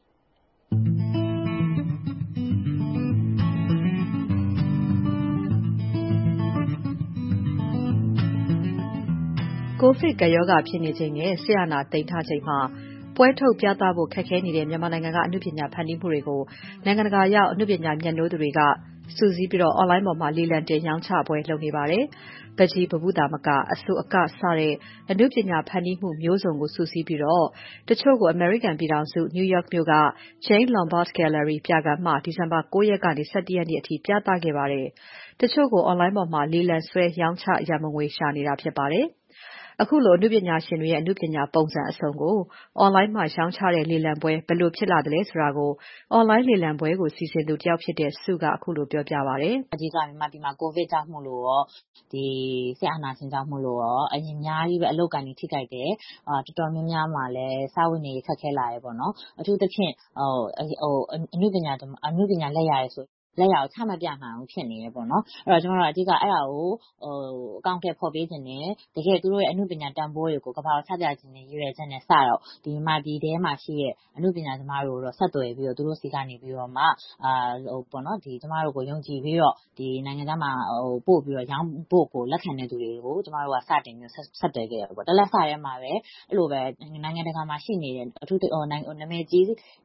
E: ကိုဗစ်ကပ်ရောဂါဖြစ်နေချိန်နဲ့ဆရာနာသိမ်းထားချိန်မှာပွဲထုတ်ပြသဖို့ခက်ခဲနေတဲ့မြန်မာနိုင်ငံကအနုပညာဖန်တီးမှုတွေကိုနိုင်ငံတကာရောက်အနုပညာမျက်နှိုးသူတွေကစုစည်းပြီးတော့ online ပေါ်မှာလေလံတင်ရောင်းချပွဲလုပ်နေပါတယ်။ပကြီးပပုတာမကအဆိုအကစတဲ့အနုပညာဖန်တီးမှုမျိုးစုံကိုစုစည်းပြီးတော့တချို့ကို American ပြည်ထောင်စု New York မြို့က Jane Lombard Gallery ပြခန်းမှာဒီဇင်ဘာnineရက်ကနေsevenရက်နေ့အထိပြသခဲ့ပါတယ်။တချို့ကို online ပေါ်မှာလေလံဆွဲရောင်းချရမငွေရှာနေတာဖြစ်ပါတယ်။အခုလိုအနုပညာရှင်တွေရဲ့အနုပညာပုံစံအစုံကို online မှာရောင်းချတဲ့လေလံပွဲဘယ်လိုဖြစ်လာသလဲဆိုတာကို online လေလံပွဲကိုစီစဉ်သူတယောက်ဖြစ်တဲ့စုကအခုလိုပြောပြပါတယ်။အဓိကမြန်မာပြည်မှာကိုဗစ်ကြောင့်မို့လို့ရောဒီစစ်အာဏာရှင်ကြောင့်မို့လို့ရောအရင်များကြီးပဲအလုပ်ကန်ကြီးထိခိုက်တယ်။အာတော်တော်များများမှာလည်းစာဝင်နေခက်ခဲလာရပေါ့နော်။အထူးသဖြင့်ဟိုဟိုအနုပညာအနုပညာလက်ရရဲဆိုလက်ရကိုချမှတ်ပြနိုင်အောင်ဖြစ်နေရပေါ့နော်အဲ့တော့ကျွန်တော်တို့အဓိကအဲ့ဒါကိုဟိုအကောင့်ထဲဖော်ပေးခြင်းနဲ့တကယ်သူတို့ရဲ့အမှုပညာတန်ဖိုးတွေကိုကဘာကိုချပြခြင်းနဲ့ရည်ရွယ်ချက်နဲ့စတော့ဒီမှာဒီထဲမှာရှိရဲ့အမှုပညာသမားတို့တော့ဆက်သွယ်ပြီးတော့သူတို့စီကနေပြီးတော့မှအာဟိုပေါ့နော်ဒီကျမတို့ကိုယုံကြည်ပြီးတော့ဒီနိုင်ငံသားမှာဟိုပို့ပြီးတော့ရောင်းပို့ကိုလက်ခံတဲ့သူတွေကိုကျမတို့ကစတင်ပြီးဆက်သွယ်ခဲ့ရပေါ့တလက်စရဲမှာပဲအဲ့လိုပဲနိုင်ငံတကာမှာရှိနေတဲ့အထူးဟိုနာမည်ကြီးရဲ့ဟ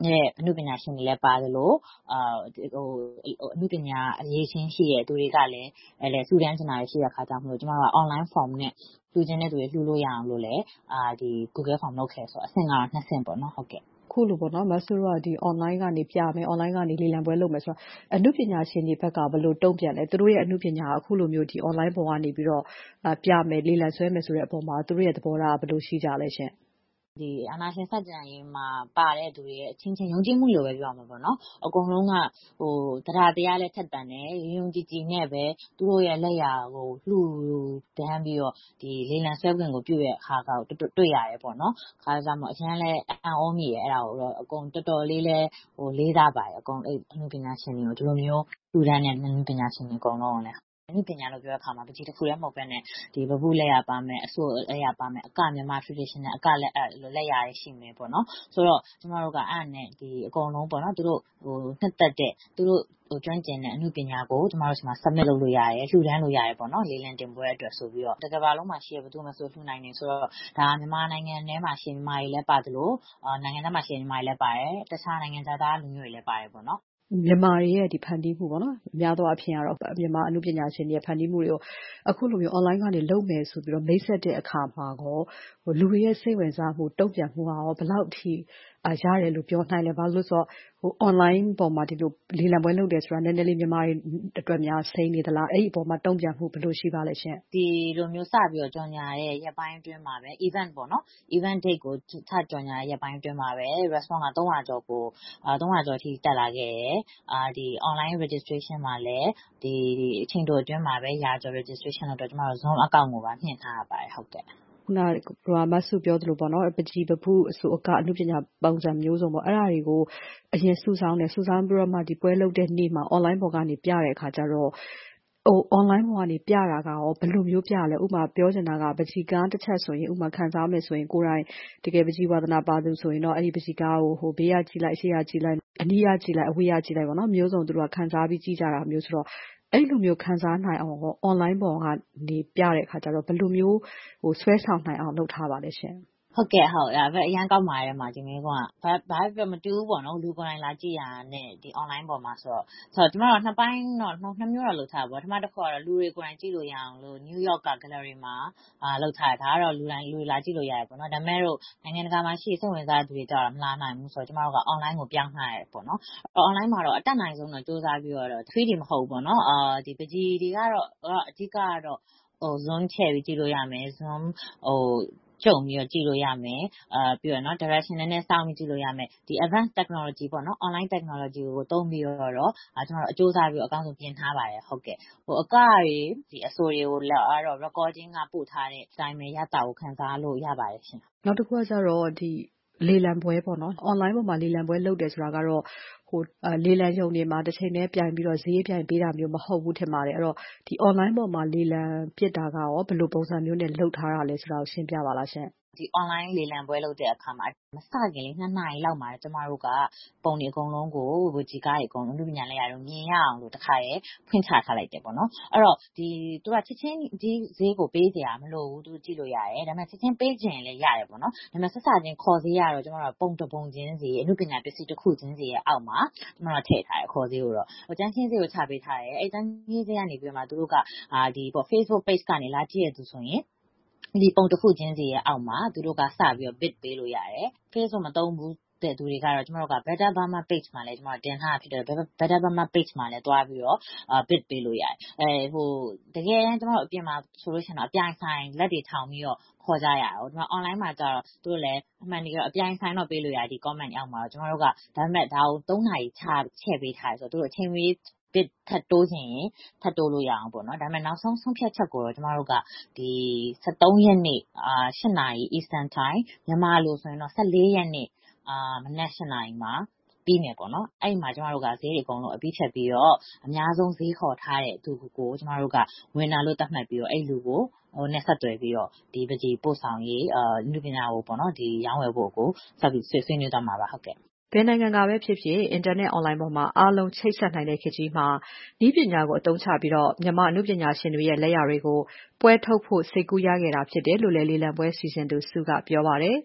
S: ရဲ့အမှုပညာရှင်တွေလည်းပါတယ်လို့အာဟိုအမှုပညာအရေးချင်းရှိတဲ့သူတွေကလည်းအဲလေစူတန်းချင်တာရှိတဲ့ခါကြောင့်မလို့ကျမတို့က online form နဲ့လူချင်းတဲ့သူတွေလှူလို့ရအောင်လို့လည်းအာဒီ Google Form လုပ်ခဲ့ဆိုအဆင့်ကတော့နှစ်ဆင့်ပေါ့နော်ဟုတ်ကဲ့
B: ခုလိုပေါ့နော်မဆူတို့ကဒီ online ကနေပြမယ် online ကနေလေ့လာပွဲလုပ်မယ်ဆိုတော့အမှုပညာရှင်တွေဘက်ကဘယ်လိုတုံ့ပြန်လဲသူတို့ရဲ့အမှုပညာအခုလိုမျိုးဒီ online ပေါ်ကနေပြီးတော့ပြမယ်လေ့လာဆွဲမယ်ဆိုတဲ့အပေါ်မှာသူတို့ရဲ့သဘောထားဘယ်လိုရှိကြလဲရှင်
S: ဒီအာနာရှင်စကြံရေးမှာပါတဲ့သူတွေရဲ့အချင်းချင်းယုံကြည်မှုလိုပဲပြောမှာပေါ့နော်အကုန်လုံးကဟိုတရားတရားလည်းထက်တန်တယ်ယုံကြည်ကြည်နဲ့ပဲသူတို့ရဲ့လက်ရာကိုလှူဒန်းပြီးတော့ဒီလေလံဆွဲခွင့်ကိုပြုရဲ့အခါကတွေ့ရတယ်ပေါ့နော်ခါကြမှာအရင်လည်းအံ့ဩမိရဲ့အဲ့ဒါကိုတော့အကုန်တော်တော်လေးလဲဟိုလေးစားပါတယ်အကုန်အဲ့အမှုပညာရှင်တွေကိုဒီလိုမျိုးလှူဒန်းတဲ့အမှုပညာရှင်တွေအကုန်လုံးလည်းအမှုပညာလို့ပြောတဲ့အခါမှာပကြီးတစ်ခုတည်းမဟုတ်ဘဲနဲ့ဒီဘဘူးလက်ရပါမယ်အစိုးလက်ရပါမယ်အကမြန်မာ traditional အကလက်လက်ရရရှိမယ်ပေါ့နော်ဆိုတော့ကျမတို့ကအဲ့နဲ့ဒီအကုန်လုံးပေါ့နော်သူတို့ဟိုနှစ်သက်တဲ့သူတို့ဟိုကျွမ်းကျင်တဲ့အမှုပညာကိုကျမတို့ဒီမှာ submit လုပ်လို့ရတယ်လှူဒန်းလို့ရတယ်ပေါ့နော်လေလံတင်ပွဲအတွက်ဆိုပြီးတော့တကယ်ပါလုံးမှာရှိရဘယ်သူမှဆိုလှူနိုင်နေဆိုတော့ဒါမြန်မာနိုင်ငံထဲမှာရှိမြန်မာတွေလည်းပါတယ်လို့နိုင်ငံသားမှာရှိမြန်မာတွေလည်းပါတယ်တခြားနိုင်ငံသားလူမျိုးတွေလည်းပါတယ်ပေါ့နော်
B: မြန်မာတွေရဲ့ဒီဖန်တီးမှုပေါ့နော်အများသောအားဖြင့်ကတော့မြန်မာအမှုပညာရှင်တွေရဲ့ဖန်တီးမှုတွေကိုအခုလိုမျိုး online ကနေလုပ်မယ်ဆိုပြီးတော့မိတ်ဆက်တဲ့အခါမှာကောဟိုလူတွေရဲ့စိတ်ဝင်စားမှုတုံ့ပြန်မှုဟာရောဘယ်လောက်အထိအာရတယ်လို့ပြောနိုင်လဲဘာလို့ဆိုတော့ဟို online ပေါ်မှာဒီလိုလေလံပွဲလုပ်တယ်ဆိုတာနည်းနည်းလေးမြန်မာတွေအတွက်များစိမ့်နေသလားအဲ့ဒီအပေါ်မှာတုံ့ပြန်မှုဘယ်လိုရှိပါလဲရှင်
S: ဒီလိုမျိုးစပြီးတော့ကြော်ညာတဲ့ရက်ပိုင်းအတွင်းမှာပဲ event ပေါ့နော် event date ကိုထပ်ကြော်ညာတဲ့ရက်ပိုင်းအတွင်းမှာပဲ response ကသုံးရာကျော်ကိုအာသုံးရာကျော်ထိတက်လာခဲ့တယ်အာဒီ online registration မှာလည်းဒီအချိန်တိုအတွင်းမှာပဲရာကျော် registration လုပ်တော့ကျွန်တော်တို့ Zoom account ကိုပါနှင်ထားရပါတယ်ဟုတ်ကဲ့
B: ခုနကမဆုပြောသလိုပေါ့နော်ပကြီးပပုအစိုးအကအမှုပညာပုံစံမျိုးစုံပေါ့အဲ့ဒါတွေကိုအရင်စုဆောင်းတယ်စုဆောင်းပြီးတော့မှဒီပွဲလုပ်တဲ့နေ့မှာ online ပေါ်ကနေပြတဲ့အခါကျတော့ဟို online ပေါ်ကနေပြတာကရောဘယ်လိုမျိုးပြလဲဥပမာပြောချင်တာကပကြီးကားတစ်ချက်ဆိုရင်ဥပမာခံစားမယ်ဆိုရင်ကိုယ်တိုင်တကယ်ပကြီးဝါသနာပါသူဆိုရင်တော့အဲ့ဒီပကြီးကားကိုဟိုဘေးရကြည့်လိုက်ရှေ့ရကြည့်လိုက်အနီးရကြည့်လိုက်အဝေးရကြည့်လိုက်ပေါ့နော်မျိုးစုံသူတို့ကခံစားပြီးကြည့်ကြတာမျိုးဆိုတော့အဲ့လိုမျိုးခံစားနိုင်အောင် online ပေါ်ကနေပြတဲ့အခါကျတော့ဘယ်လိုမျိုးဟိုဆွဲဆောင်နိုင်အောင်လုပ်ထားပါလဲရှင်
S: ဟုတ်ကဲ့ဟုတ်ဒါပဲအရင်ကောက်ပါတယ်မှာဒီမျိုးကဘာဘာပဲမတူဘူးပေါ့နော်လူကိုယ်တိုင်လာကြည့်ရတဲ့ဒီ online ပေါ်မှာဆိုတော့ဆိုတော့ကျွန်တော်တို့နှစ်ပိုင်းတော့နှစ်မျိုးတော့လုပ်ထားပါဘောပထမတစ်ခုကတော့လူတွေကိုယ်တိုင်ကြည့်လို့ရအောင်လို့ New York က gallery မှာအာလုပ်ထားတာဒါကတော့လူတိုင်းလူလာကြည့်လို့ရတယ်ပေါ့နော်ဒါပေမဲ့လို့နိုင်ငံတကာမှာရှိစိတ်ဝင်စားသူတွေကြတော့မလာနိုင်ဘူးဆိုတော့ကျွန်တော်တို့က online ကိုပြောင်းထားရတယ်ပေါ့နော် online မှာတော့အတက်နိုင်ဆုံးတော့စူးစမ်းပြီးတော့ three D မဟုတ်ဘူးပေါ့နော်အာဒီပကြီးတွေကတော့အဓိကကတော့ဟို zoom ချဲ့ပြီးကြည့်လို့ရမယ် zoom ဟိုကြုံပြီးတော့ကြည့်လို့ရမယ်အာပြီးတော့เนาะ direction နည်းနည်းစောင့်ပြီးကြည့်လို့ရမယ်ဒီ advanced technology ပေါ့နော် online technology ကိုသုံးပြီးတော့တော့အဲကျွန်တော်တို့အကျိုးစားပြီးတော့အကောင်းဆုံးပြင်ထားပါတယ်ဟုတ်ကဲ့ဟိုအကတွေဒီအဆိုတွေကိုလည်းအဲ့တော့ recording ကပို့ထားတဲ့အတိုင်းပဲရတာကိုခံစားလို့ရပါတယ်ရှင်
B: နောက်တစ်ခုကကျတော့ဒီလေလံပွဲပေါ့နော် online ပေါ်မှာလေလံပွဲလုပ်တယ်ဆိုတာကတော့ဟိုလေလံရုံတွေမှာတစ်ချိန်တည်းပြိုင်ပြီးတော့ဈေးပြိုင်ပေးတာမျိုးမဟုတ်ဘူးထင်ပါတယ်အဲ့တော့ဒီ online ပေါ်မှာလေလံပြစ်တာကရောဘယ်လိုပုံစံမျိုးနဲ့လုပ်ထားတာလဲဆိုတာကိုရှင်းပြပါလားရှင်
S: ဒီ online လေလံပွဲလုပ်တဲ့အခါမှာမစခင်လေးနှစ်နာရီလောက်မှာကျမတို့ကပုံတွေအကုန်လုံးကိုဝေကြီးကားတွေအကုန်လုံးလူပညာလက်ရတော့မြင်ရအောင်လို့တစ်ခါရဲဖွင့်ချထားလိုက်တယ်ပေါ့နော်အဲ့တော့ဒီသူကချက်ချင်းဒီဈေးကိုပေးကြရမလို့ဘူးသူကြည့်လို့ရတယ်ဒါပေမဲ့ချက်ချင်းပေးခြင်းလည်းရတယ်ပေါ့နော်ဒါပေမဲ့ဆက်စချင်းခေါ်ဈေးရတော့ကျမတို့ပုံတပုံချင်းစီအမှုပညာပစ္စည်းတစ်ခုချင်းစီရဲ့အောက်မှာကျမတို့ထည့်ထားရခေါ်ဈေးကိုတော့ဟိုကျန်းချင်းဈေးကိုချပေးထားတယ်အဲ့ကျန်းချင်းဈေးကနေပြီးမှသူတို့ကအာဒီပေါ့ Facebook page ကနေလာကြည့်ရသူဆိုရင်ဒီပုံတစ်ခုချင်းစီရဲ့အောက်မှာသူတို့ကစပြီးတော့ bid ပေးလို့ရတယ် Facebook မသုံးဘူးတဲ့သူတွေကတော့ကျွန်တော်တို့က Better Burma page မှာလည်းကျွန်တော်တင်ထားဖြစ်တယ် Better Burma page မှာလည်းတွားပြီးတော့ bid ပေးလို့ရတယ်အဲဟိုတကယ်တမ်းကျွန်တော်တို့အပြင်မှာဆိုလို့ရှိရင်တော့အပြိုင်ဆိုင်လက်တွေထောင်ပြီးတော့ခေါ်ကြရအောင်ကျွန်တော် online မှာကျတော့သူတို့လည်းအမှန်တကယ်အပြိုင်ဆိုင်တော့ပေးလို့ရတယ်ဒီ comment အောက်မှာတော့ကျွန်တော်တို့ကဒါပေမဲ့ဒါကိုသုံးနာရီချချဲ့ပေးထားတယ်ဆိုတော့သူတို့အချိန်မီbid ထပ်တိုးခြင်းထပ်တိုးလို့ရအောင်ပေါ့နော်ဒါပေမဲ့နောက်ဆုံးဆုံးဖြတ်ချက်ကိုတော့ကျမတို့ကဒီsevenရက်နေ့အာeightနာရီ Eastern Time မြန်မာလိုဆိုရင်တော့fourteenရက်နေ့အာမနက်eightနာရီမှာပြီးမယ်ပေါ့နော်အဲ့မှာကျမတို့ကဈေးတွေအကုန်လုံးအပြီးဖြတ်ပြီးတော့အများဆုံးဈေးခေါ်ထားတဲ့သူကိုကျမတို့ကဝင်လာလို့သတ်မှတ်ပြီးတော့အဲ့လူကိုဟိုနဲ့ဆက်သွယ်ပြီးတော့ဒီပကြီးပို့ဆောင်ရေးအာလူပညာကိုပေါ့နော်ဒီရောင်းဝယ်ဖို့ကိုဆက်ပြီးဆွေးနွေးသွားမှာပါဟုတ်ကဲ့
B: ဘယ်နိုင်ငံကပဲဖြစ်ဖြစ်အင်တာနက်အွန်လိုင်းပေါ်မှာအားလုံးချိတ်ဆက်နိုင်တဲ့ခေတ်ကြီးမှာနည်းပညာကိုအသုံးချပြီးတော့မြန်မာအနုပညာရှင်တွေရဲ့လက်ရာတွေကိုပွဲထုတ်ဖို့စိတ်ကူးရခဲ့တာဖြစ်တယ်လို့လည်းလေလံပွဲစီစဉ်သူစုကပြောပါတယ်။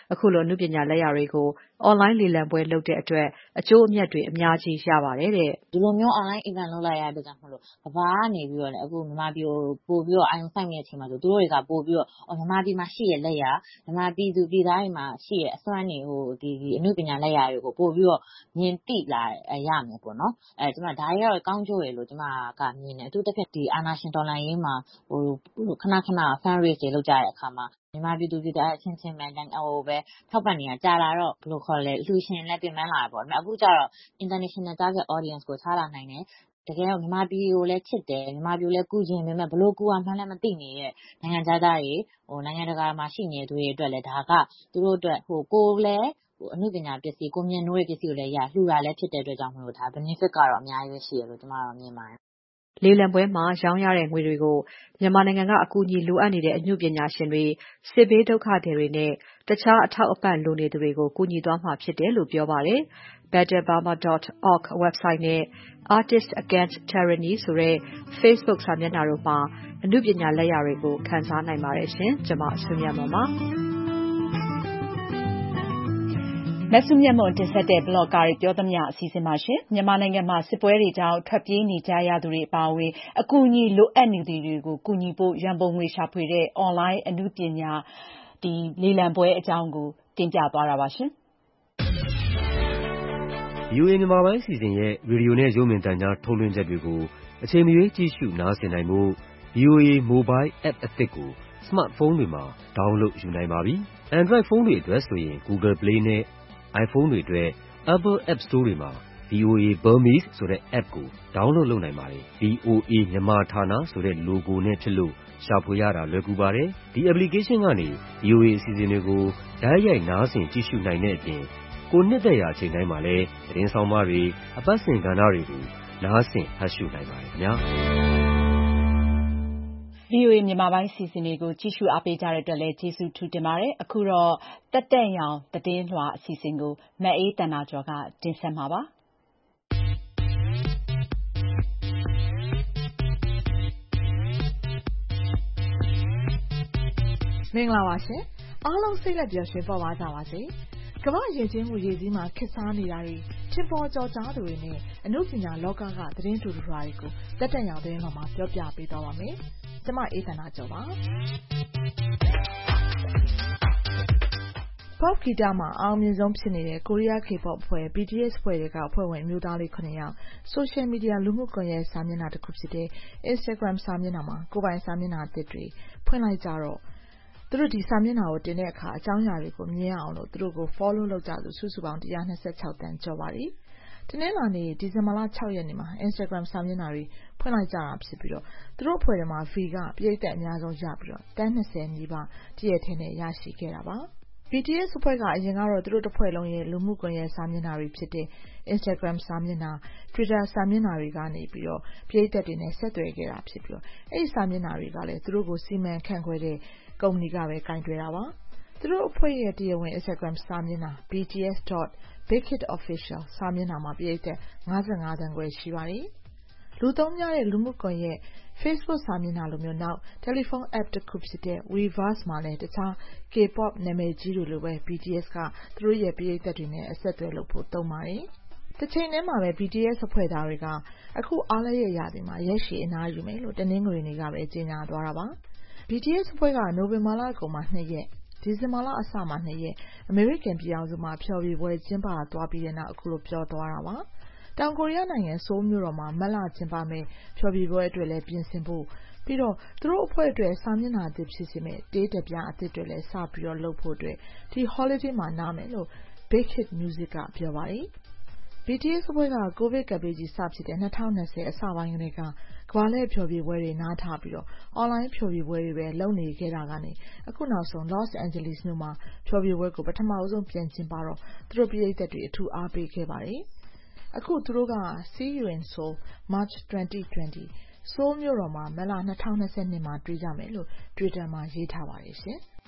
B: အခုလိုအနုပညာလက်ရာတွေကိုအွန်လိုင်းလေလံပွဲလုပ်တဲ့အတွက်အကျိုးအမြတ်တွေအများကြီးရပါတယ်တဲ့
S: ။ဒီလိုမျိုး online event လုပ်လိုက်ရတဲ့အတွက်ကြောင့်မို့လို့ကမ္ဘာကနေပြီးတော့လည်းအခုမြန်မာပြည်ကိုပို့ပြီးတော့အာရုံစိုက်နေတဲ့အချိန်မှာဆိုသူတို့တွေကပို့ပြီးတော့မြန်မာပြည်မှာရှိတဲ့လက်ရာမြန်မာပြည်သူပြည်သားတွေမှာရှိတဲ့အစွမ်းတွေဟိုဒီအနုပညာလက်ရာတွေကိုပို့ပြီးတော့မြင်သိလာရမယ်ပေါ့နော်။အဲကျွန်မဒါတွေကတော့ကောင်းကျိုးရလို့ကျွန်မကမြင်တယ်အထူးသဖြင့်ဒီအာဏာရှင်တော်လှန်ရေးမှာဟိုခဏခဏ fan raise တွေလုပ်ကြတဲ့အခါမှာမြန်မာပြည်သူပြည်သားအချင်းချင်းပဲဟိုပဲထောက်ပံ့နေတာကြာလာတော့ဘယ်လိုခေါ်လဲလူရှင်လည်းပြင်ပန်းလာတယ်ပေါ့။အခုကျတော့ international target audience ကိုထားလာနိုင်တယ်။တကယ်တော့မြန်မာပြည်ကိုလည်းချစ်တယ်မြန်မာပြည်ကိုလည်းကူကျင်ပေမဲ့ဘလို့ကူအောင်မှန်းလည်းမသိနေတဲ့နိုင်ငံသားတွေဟိုနိုင်ငံတကာမှာရှိနေတဲ့သူတွေအတွက်လည်းဒါကသူတို့အတွက်ဟိုကိုလည်းဟိုအမှုပညာပစ္စည်းကိုမြင်နိုးတဲ့ပစ္စည်းကိုလည်းရလှူတာလည်းဖြစ်တဲ့အတွက်ကြောင့်မလို့ဒါ benefit ကတော့အများကြီးပဲရှိရလို့ကျွန်မတို့မြင်ပါတယ်
B: လေလံပွဲမှာရောင်းရတဲ့ငွေတွေကိုမြန်မာနိုင်ငံကအကူအညီလိုအပ်နေတဲ့အမှုပညာရှင်တွေစစ်ဘေးဒုက္ခသည်တွေနဲ့တခြားအထောက်အပံ့လိုနေသူတွေကိုကူညီသွားမှာဖြစ်တယ်လို့ပြောပါတယ်။ better burma dot org website နဲ့ Artists Against Tyranny ဆိုတဲ့ Facebook စာမျက်နှာတို့မှာအမှုပညာလက်ရာတွေကိုခန်းစားနိုင်ပါတယ်ရှင်။ကျွန်မဆွေမြတ်မပါမဆုမြတ်မွန်တင်ဆက်တဲ့ blog ကားတွေပြောသမျှအစီအစဉ်ပါရှင်မြန်မာနိုင်ငံမှာစစ်ပွဲတွေကြောင့်ထွက်ပြေးနေကြရသူတွေအပါအဝင်အကူအညီလိုအပ်နေသူတွေကိုကူညီဖို့ရန်ပုံငွေရှာဖွေတဲ့ online အမှုပညာဒီလေလံပွဲအကြောင်းကိုတင်ပြသွားတာပါရှင်
T: ဗီအိုအေ မြန်မာပိုင်းအစီအစဉ်ရဲ့ရေဒီယိုနဲ့ရုပ်မြင်သံကြားထုတ်လွှင့်ချက်တွေကိုအချိန်မရွေးကြည့်ရှုနားဆင်နိုင်ဖို့ ဗီအိုအေ Mobile App အသစ်ကို smartphone တွေမှာ download ယူနိုင်ပါပြီ။ Android ဖုန်းတွေအတွက်ဆိုရင် Google Play နဲ့ iPhone တွေအတွက် Apple App Store တွေမှာ ဗီအိုအေ Burmese ဆိုတဲ့ app ကို download လုပ်နိုင်ပါတယ်။ ဗီအိုအေ မြန်မာဌာနဆိုတဲ့ logo နဲ့ဖြစ်လို့ရှာဖွေရတာလွယ်ကူပါတယ်။ဒီ application ကနေ ဗီအိုအေအစီအစဉ်တွေကိုတိုက်ရိုက်နားဆင်ကြည့်ရှုနိုင်တဲ့အပြင်ကိုနှစ်သက်ရာအချိန်တိုင်းမှာလည်းသတင်းဆောင်မတွေအပတ်စဉ်ကဏ္ဍတွေကိုနားဆင်ဖတ်ရှုနိုင်ပါတယ်ခင်ဗျာ။
B: ဗီအိုအေမြန်မာပိုင်းစီစဉ်တွေကိုကြည့်ရှုအားပေးကြတဲ့အတွက်လည်းကျေးဇူးထူးတင်ပါတယ်။အခုတော့တက်တက်ရောင်သတင်းလွှာအစီအစဉ်ကိုမအေးတန်နာကျော်ကတင်ဆက်မှာပါ။
F: မင်္ဂလာပါရှင်။အားလုံးစိတ်လက်ပျော်ရွှင်ပေါ်ပါကြပါစေ။ကမ္ဘာ့ယဉ်ကျေးမှုရည်စည်းမှာခေတ်စားနေတာတွေထင်ပေါ်ကျော်ကြားသူတွေနဲ့အနုပညာလောကကသတင်းတူတူတွေကိုတက်တက်ရောင်သတင်းမှာပြောပြပေးသွားပါမယ်။ကျွန်မအေးသန္တာကျော်ပါ။ Pop ဂီတမှာအောင်မြင်ဆုံးဖြစ်နေတဲ့ကိုရီးယား K-pop အဖွဲ့ B T S အဖွဲ့တွေကအဖွဲ့ဝင်အမျိုးသားလေးခုနှစ်ယောက် Social Media လူမှုကွန်ရက်စာမျက်နှာတစ်ခုဖြစ်တဲ့ Instagram စာမျက်နှာမှာကိုယ်ပိုင်စာမျက်နှာအသစ်တွေဖွင့်လိုက်ကြတော့သူတို့ဒီစာမျက်နှာကိုတင်တဲ့အခါအကြောင်းအရာတွေကိုမြင်ရအောင်လို့သူတို့ကို follow လုပ်ကြသူစုစုပေါင်းone hundred twenty-sixတန်းကျော်ပါပြီ။တနင်္လာနေ့ဒီဇင်ဘာလsixရက်နေ့မှာ Instagram စာမျက်နှာတွေဖွင့်လိုက်ကြတာဖြစ်ပြီးတော့သူတို့အဖွဲ့ထဲမှာ V ကပရိသတ်အများဆုံးရပြီးတော့သန်းtwentyနီးပါးတရက်ထဲနဲ့ရရှိခဲ့တာပါ။ B T S အဖွဲ့ကအရင်ကတော့သူတို့တစ်ဖွဲ့လုံးရဲ့လူမှုကွန်ရက်စာမျက်နှာတွေဖြစ်တဲ့ Instagram စာမျက်နှာ Twitter စာမျက်နှာတွေကနေပြီးတော့ပရိသတ်တွေနဲ့ဆက်သွယ်ခဲ့တာဖြစ်ပြီးတော့အဲဒီစာမျက်နှာတွေကလည်းသူတို့ကိုစီမံခန့်ခွဲတဲ့ကုမ္ပဏီကပဲကင်တွယ်တာပါ။သူတို့အဖွဲ့ရဲ့တရားဝင် Instagram စာမျက်နှာ b t s dot big hit official စာမျက်နှာမှာပရိသတ်fifty-fiveသန်းခွဲရှိပါတယ်။လူသုံးများတဲ့လူမှုကွန်ရက် Facebook စာမျက်နှာလိုမျိုးနောက်တယ်လီဖုန်း app တစ်ခုဖြစ်တဲ့ Weverse မှာလည်းတခြား K-pop နာမည်ကြီးတွေလိုပဲ B T S ကသူတို့ရဲ့ပရိသတ်တွေနဲ့အဆက်အသွယ်လုပ်ဖို့သုံးပါတယ်။တစ်ချိန်တည်းမှာပဲ B T S အဖွဲ့သားတွေကအခုအားလပ်ရက်ရာသီမှာရက်ရှည်အနားယူမယ်လို့တနင်္ဂနွေနေ့ကပဲကြေညာသွားတာပါ။ B T S အဖွဲ့ကနိုဝင်ဘာလအကုန်မှာtwoရက်ဒီဇင်ဘာလအစမှာtwoရက်အမေရိကန်ပြည်ထောင်စုမှာဖျော်ဖြေပွဲကျင်းပသွားပြီးတဲ့နောက်အခုလိုပြောသွားတာပါ။တောင်ကိုရီးယားနိုင်ငံဆိုးလ်မြို့တော်မှာမတ်လကျင်းပမယ့်ဖျော်ဖြေပွဲအတွက်လည်းပြင်ဆင်ဖို့ပြီးတော့သူတို့အဖွဲ့အတွက်စာမျက်နှာအသစ်ဖြစ်စေမယ့်တေးတပြားအသစ်တွေလည်းစပြီးတော့လုပ်ဖို့အတွက်ဒီ holiday မှာနားမယ်လို့ Big Hit Music ကပြောပါတယ်။ B T S အဖွဲ့ကကိုဗစ်ကပ်ဘေးကြီးစဖြစ်တဲ့twenty twentyအစပိုင်းကတည်းကကမ္ဘာလှည့်ဖျော်ဖြေပွဲတွေနားထားပြီးတော့ online ဖျော်ဖြေပွဲတွေပဲလုပ်နေခဲ့တာကနေအခုနောက်ဆုံး Los Angeles မြို့မှာဖျော်ဖြေပွဲကိုပထမဆုံးပြန်ကျင်းပတော့သူတို့ပရိသတ်တွေအထူးအားပေးခဲ့ပါတယ်။အခုသူတို့က See You in Seoul March twenty twenty ဆိုးလ်မြို့တော်မှာမတ်လtwenty twenty-twoမှာတွေ့ကြမယ်လို့ Twitter မှာရေးထားပါတယ်ရှင်။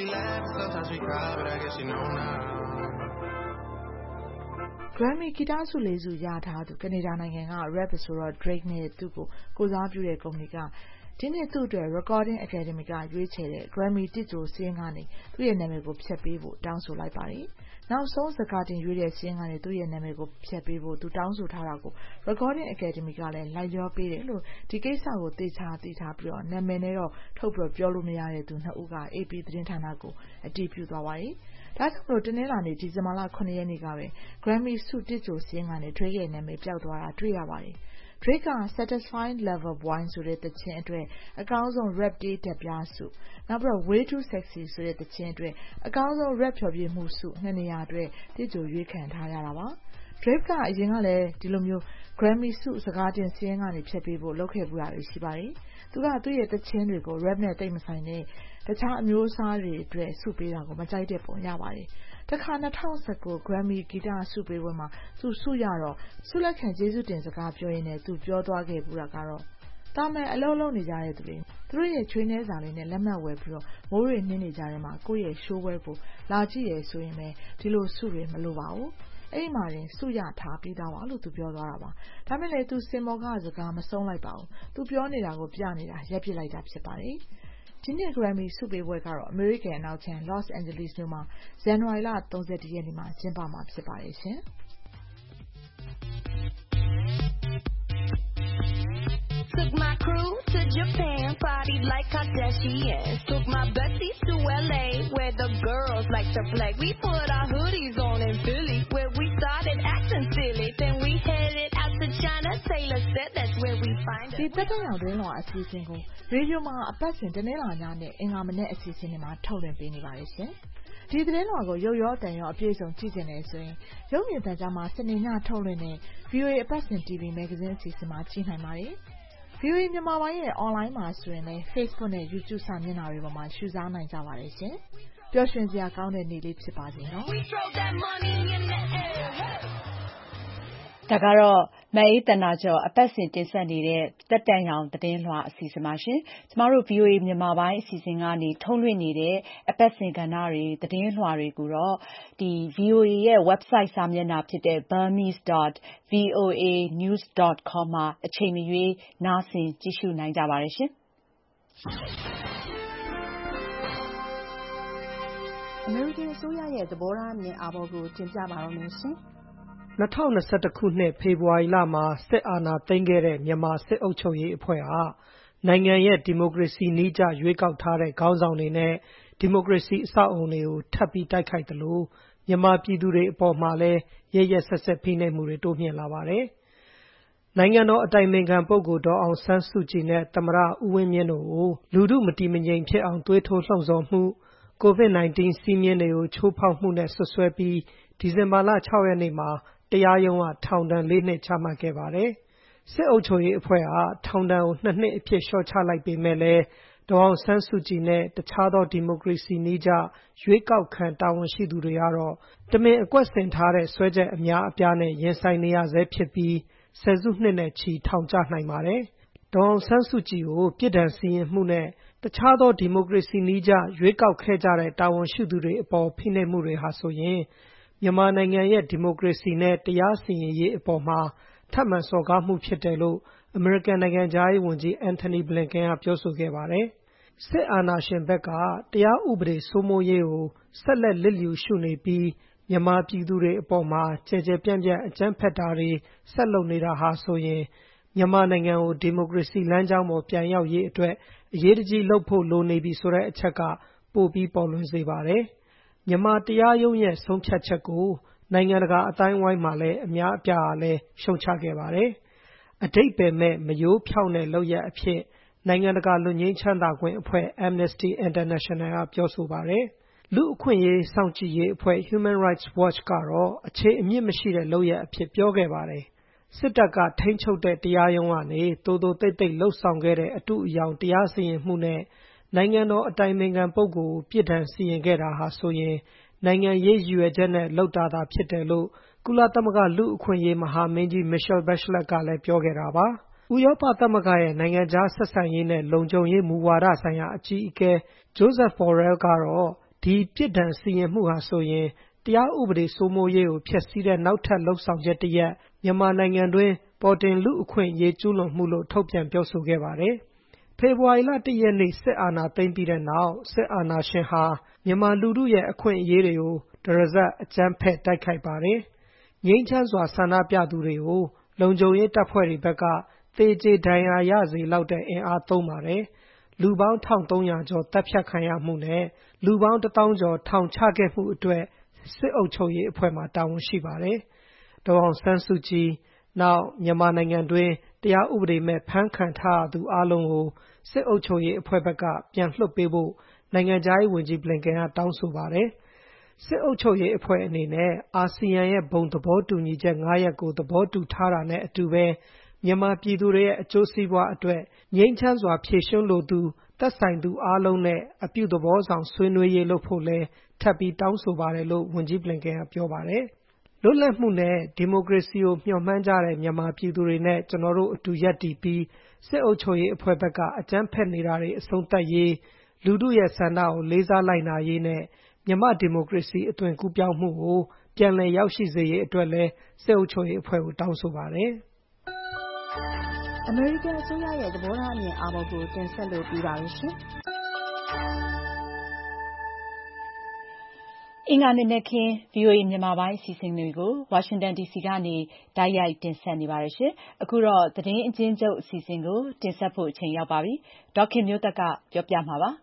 F: Grammy ဂီတဆု၄ဆုရထားသူကနေဒါနိုင်ငံက rap ဆိုတော့ Drake နဲ့သူ့ကိုကိုစားပြုတဲ့ကုမ္ပဏီကဒီနှစ်သူ့အတွက် Recording Academy ကရွေးချယ်တဲ့ Grammy တစ်ကြိုစာရင်းကနေသူ့ရဲ့နာမည်ကိုဖျက်ပေးဖို့တောင်းဆိုလိုက်ပါတယ်။နောက်ဆုံးဇကာတင်ရွေးတဲ့စာရင်းကနေသူ့ရဲ့နာမည်ကိုဖျက်ပေးဖို့သူတောင်းဆိုထားတာကို Recording Academy ကလည်းလိုက်လျောပေးတယ်လို့ဒီကိစ္စကိုသေချာသိထားပြီးတော့နာမည်နဲ့တော့ထုတ်ပြီးပြောလို့မရတဲ့သူနှစ်ဦးက A P သတင်းဌာနကိုအတည်ပြုသွားပါတယ်။ဒါကြောင့်မလို့တနင်္လာနေ့ဒီဇင်ဘာလခုနှစ်ရက်နေ့ကပဲ Grammy ဆုတစ်ကြိုစာရင်းကနေ Drake ရဲ့နာမည်ပျောက်သွားတာတွေ့ရပါတယ်။ Drake က Satisfying Lover Boy ဆိုတဲ့သီချင်းအတွက်အကောင်းဆုံး Rap တေးဓာတ်ပြဆုနောက်ပြီးတော့ Way Too Sexy ဆိုတဲ့သီချင်းအတွက်အကောင်းဆုံး Rap ဖျော်ဖြေမှုဆုနှစ်နေရာအတွက်တစ်ကြိုရွေးခံထားရတာပါ။ Drake ကအရင်ကလည်းဒီလိုမျိုး Grammy ဆုစကားတင်စာရင်းကနေဖျက်ပေးဖို့လုပ်ခဲ့ပူတာတွေရှိပါတယ်။သူကသူ့ရဲ့သီချင်းတွေကို Rap နဲ့တိတ်မဆိုင်တဲ့တခြားအမျိုးအစားတွေအတွက်ဆုပေးတာကိုမကြိုက်တဲ့ပုံရပါတယ်။တခါ၂၀၁၉ Grammy ဂီတဆုပေးပွဲမှာသူဆုရတော့ဆုလက်ခံကျေးဇူးတင်စကားပြောရင်းနဲ့သူပြောသွားခဲ့ပူတာကတော့တာမန်အလုပ်လုပ်နေကြတဲ့သူတွေသူတို့ရဲ့ချွေးနှဲစာလေးနဲ့လက်မှတ်ဝယ်ပြီးတော့မိုးတွေနှင်းနေကြတဲ့မှာကိုယ့်ရဲ့ရှိုးပွဲကိုလာကြည့်ရဆိုရင်ပဲဒီလိုဆုတွေမလိုပါဘူး။အဲ့မှာရင်ဆုရထားပြီးသားပါလို့သူပြောသွားတာပါ။ဒါမဲ့လေသူစင်မော်ကစကားမဆုံးလိုက်ပါဘူး။သူပြောနေတာကိုပြနေတာရပ်ပစ်လိုက်တာဖြစ်ပါတယ်။ဒီနှစ် Grammy ဆုပေးပွဲကတော့အမေရိကန်အနောက်ခြမ်း Los Angeles မြို့မှာဇန်နဝါရီလ၃၁ရက်နေ့မှာကျင်းပမှာဖြစ်ပါတယ်ရှင်။
U: Took my crew to Japan, partied like Kardashians. Took my besties to L A, where the girls like to play. We put our hoodies on in Philly, where we started acting silly. Then we headed out to China. Taylor said that's where we find us.
F: ဒီတက်တဲ့အောင်တွင်းလောအစီအစဉ်ကိုရေဒီယိုမှာအပတ်စဉ်တနင်္လာညနဲ့အင်္ဂါမနေ့အစီအစဉ်တွေမှာထုတ်လွှင့်ပေးနေပါတယ်ရှင်။ဒီသတင်းတော်ကိုရုပ်ရောတန်ရောအပြည့်စုံကြည့်ကြတယ်ဆိုရင်ရုပ်မြင်သံကြားမှာစနေညထုတ်လွှင့်တဲ့ V O A အပတ်စဉ် T V Magazine အစီအစဉ်မှာကြည့်နိုင်ပါတယ်။ V O A မြန်မာပိုင်းရဲ့ online မှာဆိုရင်လည်း Facebook နဲ့ YouTube စာမျက်နှာတွေပေါ်မှာရှုစားနိုင်ကြပါတယ်ရှင်။ပျော်ရွှင်စရာကောင်းတဲ့နေ့လေးဖြစ်ပါစေနော်။
B: ဒါကတော့မအေးတနာကျော်အပတ်စဉ်တင်ဆက်နေတဲ့တက်တန်ရောင်သတင်းလွှာအစီအစဉ်ပါရှင်။ကျမတို့ V O A မြန်မာပိုင်းအစီအစဉ်ကနေထုတ်လွှင့်နေတဲ့အပတ်စဉ်ကဏ္ဍတွေသတင်းလွှာတွေကိုတော့ဒီ V O A ရဲ့ website စာမျက်နှာဖြစ်တဲ့ burmese dot voa news dot com မှာအချိန်မရွေးနားဆင်ကြည့်ရှုနိုင်ကြပါတယ်ရှင်။အမေရိကန်အစိုးရရဲ့သဘောထားမြင်အာဘော်ကိုတင်ပြပါရမယ်ရှင်။
V: ၂၀၂၁ခုနှစ်ဖေဖော်ဝါရီလမှာစစ်အာဏာသိမ်းခဲ့တဲ့မြန်မာစစ်အုပ်ချုပ်ရေးအဖွဲ့ဟာနိုင်ငံရဲ့ဒီမိုကရေစီနည်းကျရွေးကောက်ထားတဲ့ခေါင်းဆောင်တွေနဲ့ဒီမိုကရေစီအဆောက်အအုံတွေကိုထပ်ပြီးတိုက်ခိုက်သလိုမြန်မာပြည်သူတွေအပေါ်မှာလည်းရက်ရက်စက်စက်ဖိနှိပ်မှုတွေတိုးမြင့်လာပါတယ်။နိုင်ငံတော်အတိုင်ပင်ခံပုဂ္ဂိုလ်ဒေါ်အောင်ဆန်းစုကြည်နဲ့သမ္မတဦးဝင်းမြင့်တို့ကိုလူထုမတည်မငြိမ်ဖြစ်အောင်သွေးထိုးလှုံ့ဆော်မှုကိုဗစ် ၁၉ စည်းမျဉ်းတွေကိုချိုးဖောက်မှုနဲ့ဆွဆွဲပြီးဒီဇင်ဘာလ၆ရက်နေ့မှာတရားရုံးကထောင်ဒဏ်လေးနှစ်ချမှတ်ခဲ့ပါတယ်။စစ်အုပ်ချုပ်ရေးအဖွဲ့ဟာထောင်ဒဏ်ကိုနှစ်နှစ်အဖြစ်လျှော့ချလိုက်ပေမဲ့လည်းဒေါ်အောင်ဆန်းစုကြည်နဲ့တခြားသောဒီမိုကရေစီနည်းကျရွေးကောက်ခံတာဝန်ရှိသူတွေကတော့တမင်အကွက်ဆင်ထားတဲ့စွဲချက်အများအပြားနဲ့ရင်ဆိုင်နေရဆဲဖြစ်ပြီးဆယ်စုနှစ်နဲ့ချီထောင်ကျနိုင်ပါတယ်။ဒေါ်အောင်ဆန်းစုကြည်ကိုပြစ်ဒဏ်စီရင်မှုနဲ့တခြားသောဒီမိုကရေစီနည်းကျရွေးကောက်ခဲ့ကြတဲ့တာဝန်ရှိသူတွေအပေါ်ဖိနှိပ်မှုတွေဟာဆိုရင်မြန်မာနိုင်ငံရဲ့ဒီမိုကရေစီနဲ့တရားစီရင်ရေးအပေါ်မှာထပ်မံစော်ကားမှုဖြစ်တယ်လို့အမေရိကန်နိုင်ငံသားရေးဝန်ကြီး Antony Blinken ကပြောဆိုခဲ့ပါတယ်။စစ်အာဏာရှင်ဘက်ကတရားဥပဒေစိုးမိုးရေးကိုဆက်လက်လစ်လျူရှုနေပြီးမြန်မာပြည်သူတွေအပေါ်မှာကြဲကြဲပြန့်ပြန့်အကြမ်းဖက်တာတွေဆက်လုပ်နေတာဟာဆိုရင်မြန်မာနိုင်ငံကိုဒီမိုကရေစီလမ်းကြောင်းပေါ်ပြန်ရောက်ရေးအတွက်အရေးတကြီးလုပ်ဖို့လိုနေပြီဆိုတဲ့အချက်ကပိုပြီးပေါ်လွင်စေပါတယ်။မြန်မာတရားရုံးရဲ့ဆုံးဖြတ်ချက်ကိုနိုင်ငံတကာအတိုင်းအဝိုင်းမှာလည်းအများအပြားလည်းရှုံချခဲ့ပါတယ်။အဓိပ္ပာယ်မဲ့မယိုးဖြောင့်တဲ့လုပ်ရပ်အဖြစ်နိုင်ငံတကာလွတ်ငြိမ်းချမ်းသာခွင့်အဖွဲ့ Amnesty International ကပြောဆိုပါတယ်။လူ့အခွင့်အရေးစောင့်ကြည့်ရေးအဖွဲ့ Human Rights Watch ကတော့အခြေအမြစ်မရှိတဲ့လုပ်ရပ်အဖြစ်ပြောခဲ့ပါတယ်။စစ်တပ်ကထိန်းချုပ်တဲ့တရားရုံးကနေတိုးတိုးတိတ်တိတ်လှုပ်ဆောင်ခဲ့တဲ့အတုအယောင်တရားစီရင်မှုနဲ့နိုင်ငံတော်အတိုင်ပင်ခံပုဂ္ဂိုလ်ပြစ်ဒဏ်စီရင်ခဲ့တာဟာဆိုရင်နိုင်ငံရေးရည်ရွယ်ချက်နဲ့လှုပ်တာသာဖြစ်တယ်လို့ကုလသမဂ္ဂလူ့အခွင့်အရေးမဟာမင်းကြီး Michelle Bachelet ကလည်းပြောခဲ့တာပါ။ဥရောပသမဂ္ဂရဲ့နိုင်ငံခြားဆက်ဆံရေးနဲ့လုံခြုံရေးမူဝါဒဆိုင်ရာအကြီးအကဲ Joseph Borrell ကတော့ဒီပြစ်ဒဏ်စီရင်မှုဟာဆိုရင်တရားဥပဒေစိုးမိုးရေးကိုဖျက်ဆီးတဲ့နောက်ထပ်လှုပ်ဆောင်ချက်တစ်ရပ်မြန်မာနိုင်ငံတွင်ပေါ်တင်လူ့အခွင့်အရေးကျူးလွန်မှုလို့ထုတ်ပြန်ပြောဆိုခဲ့ပါတယ်။ဖေဖော်ဝါရီလတရက်နေ့စစ်အာဏာသိမ်းပြီးတဲ့နောက်စစ်အာဏာရှင်ဟာမြန်မာလူထုရဲ့အခွင့်အရေးတွေကိုတရဇက်အကြမ်းဖက်တိုက်ခိုက်ပါတယ်။ငြိမ်းချမ်းစွာဆန္ဒပြသူတွေကိုလုံခြုံရေးတပ်ဖွဲ့တွေဘက်ကသေကျေဒဏ်ရာရစေလောက်တဲ့အင်အားသုံးပါတယ်။လူပေါင်းတစ်ထောင်သုံးရာကျော်တပ်ဖြတ်ခံရမှုနဲ့လူပေါင်းတစ်သောင်းကျော်ထောင်ချခဲ့မှုအတွက်စစ်အုပ်ချုပ်ရေးအဖွဲ့မှတာဝန်ရှိပါတယ်။ဒေါ်အောင်ဆန်းစုကြည်နောက်မြန်မာနိုင်ငံတွင်တရားဥပဒေမဲ့ဖမ်းခံထားသူအလုံးကိုစစ်အုပ်ချုပ်ရေးအဖွဲ့ဘက်ကပြန်လွှတ်ပေးဖို့နိုင်ငံခြားရေးဝန်ကြီးဘလင်ကန်ကတောင်းဆိုပါတယ်။စစ်အုပ်ချုပ်ရေးအဖွဲ့အနေနဲ့အာဆီယံရဲ့ဘုံသဘောတူညီချက်၅ရပ်ကိုသဘောတူထားတာနဲ့အတူပဲမြန်မာပြည်သူတွေရဲ့အကျိုးစီးပွားအတွက်ငြိမ်းချမ်းစွာဖြေရှင်းလိုသူသက်ဆိုင်သူအားလုံးနဲ့အပြုသဘောဆောင်ဆွေးနွေးရေးလုပ်ဖို့လဲထပ်ပြီးတောင်းဆိုပါတယ်လို့ဝန်ကြီးဘလင်ကန်ကပြောပါတယ်။လွတ်လပ်မှုနဲ့ဒီမိုကရေစီကိုမျှော်မှန်းကြတဲ့မြန်မာပြည်သူတွေနဲ့ကျွန်တော်တို့အတူရပ်တည်ပြီးစစ်အုပ်ချုပ်ရေးအဖွဲ့ဘက်ကအကြမ်းဖက်နေတာတွေအဆုံးသတ်ရေးလူထုရဲ့ဆန္ဒကိုလေးစားလိုက်နာရေးနဲ့မြန်မာဒီမိုကရေစီအသွင်ကူးပြောင်းမှုကိုပြန်လည်ရောက်ရှိစေရေးအတွက်လဲစစ်အုပ်ချုပ်ရေးအဖွဲ့ကိုတောင်းဆိုပါတယ်။
A: အမေရိကန်အစိုးရရဲ့သဘောထားအမြင်အာဘော်ကိုတင်ဆက်လို့ပြီးပါပြီရှင်။
B: အင်္ဂါနေ့နဲ့ခင်း ဗီအိုအေ မြန်မာပိုင်းအစီအစဉ်တွေကိုဝါရှင်တန်ဒီစီကနေတိုက်ရိုက်တင်ဆက်နေပါတယ်ရှင်။အခုတော့သတင်းအကျဉ်းချုပ်အစီအစဉ်ကိုတင်ဆက်ဖို့အချိန်ရောက်ပါပြီ။ဒေါက်ခင်မျိုးသက်ကပြောပြမှာပါ။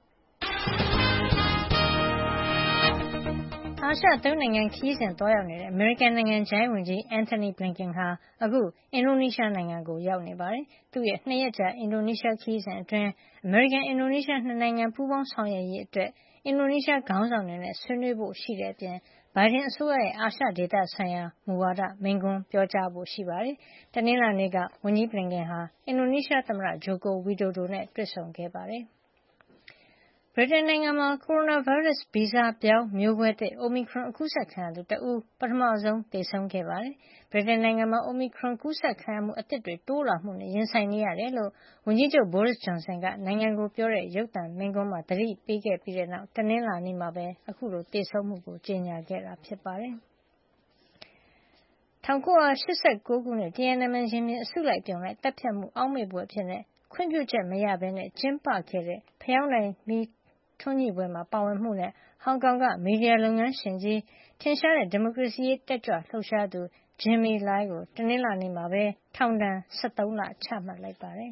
C: အာရှသုံးနိုင်ငံခရီးစဉ်သွားရောက်နေတဲ့အမေရိကန်နိုင်ငံခြားရေးဝန်ကြီး Antony Blinken ဟာအခုအင်ဒိုနီးရှားနိုင်ငံကိုရောက်နေပါတယ်။သူ့ရဲ့နှစ်ရက်ကြာအင်ဒိုနီးရှားခရီးစဉ်အတွင်းအမေရိကန်-အင်ဒိုနီးရှားနှစ်နိုင်ငံပူးပေါင်းဆောင်ရွက်ရေးအတွက်အင်ဒိုနီးရှားခေါင်းဆောင်တွေနဲ့ဆွေးနွေးဖို့ရှိတဲ့အပြင်ဘိုင်ဒန်အစိုးရရဲ့အာရှဒေသဆိုင်ရာမူဝါဒမိန့်ခွန်းပြောကြားဖို့ရှိပါတယ်။တနင်္လာနေ့ကဝန်ကြီး Blinken ဟာအင်ဒိုနီးရှားသမ္မတ Joko Widodo နဲ့တွေ့ဆုံခဲ့ပါတယ်။ဗြိတိန်နိုင်ငံမှာကိုရိုနာဗိုင်းရပ်စ်ဗီဇပြောင်းမျိုးကွဲသစ် Omicron ကူးစက်ခံရသူတဦးပထမဆုံးသေဆုံးခဲ့ပါတယ်။ဗြိတိန်နိုင်ငံမှာ Omicron ကူးစက်ခံရမှုအသစ်တွေတိုးလာမှုနဲ့ရင်ဆိုင်နေရတယ်လို့ဝန်ကြီးချုပ် Boris Johnson ကနိုင်ငံကိုပြောတဲ့ရုပ်သံမိန့်ခွန်းမှာသတိပေးခဲ့ပြီးတဲ့နောက်တနင်္လာနေ့မှာပဲအခုလိုသေဆုံးမှုကိုကြေညာခဲ့တာဖြစ်ပါတယ်။၁၉၈၉ ခုနှစ် Tiananmen ရင်ပြင်အစုလိုက်အပြုံလိုက်တပ်ဖြတ်မှုအောက်မေ့ဘွယ်အဖြစ်ခွင့်ပြုချက်မရဘဲကျင်းပခဲ့တဲ့ဖယောင်းတိုင်မီးထွန်းညှိပွဲမှာပါဝင်မှုနဲ့ဟောင်ကောင်ကမီဒီယာလုပ်ငန်းရှင်ကြီးထင်ရှားတဲ့ဒီမိုကရေစီရေးတက်ကြွလှုပ်ရှားသူ Jimmy Lai ကိုတနင်္လာနေ့မှာပဲထောင်ဒဏ်၁၃လချမှတ်လိုက်ပါတယ်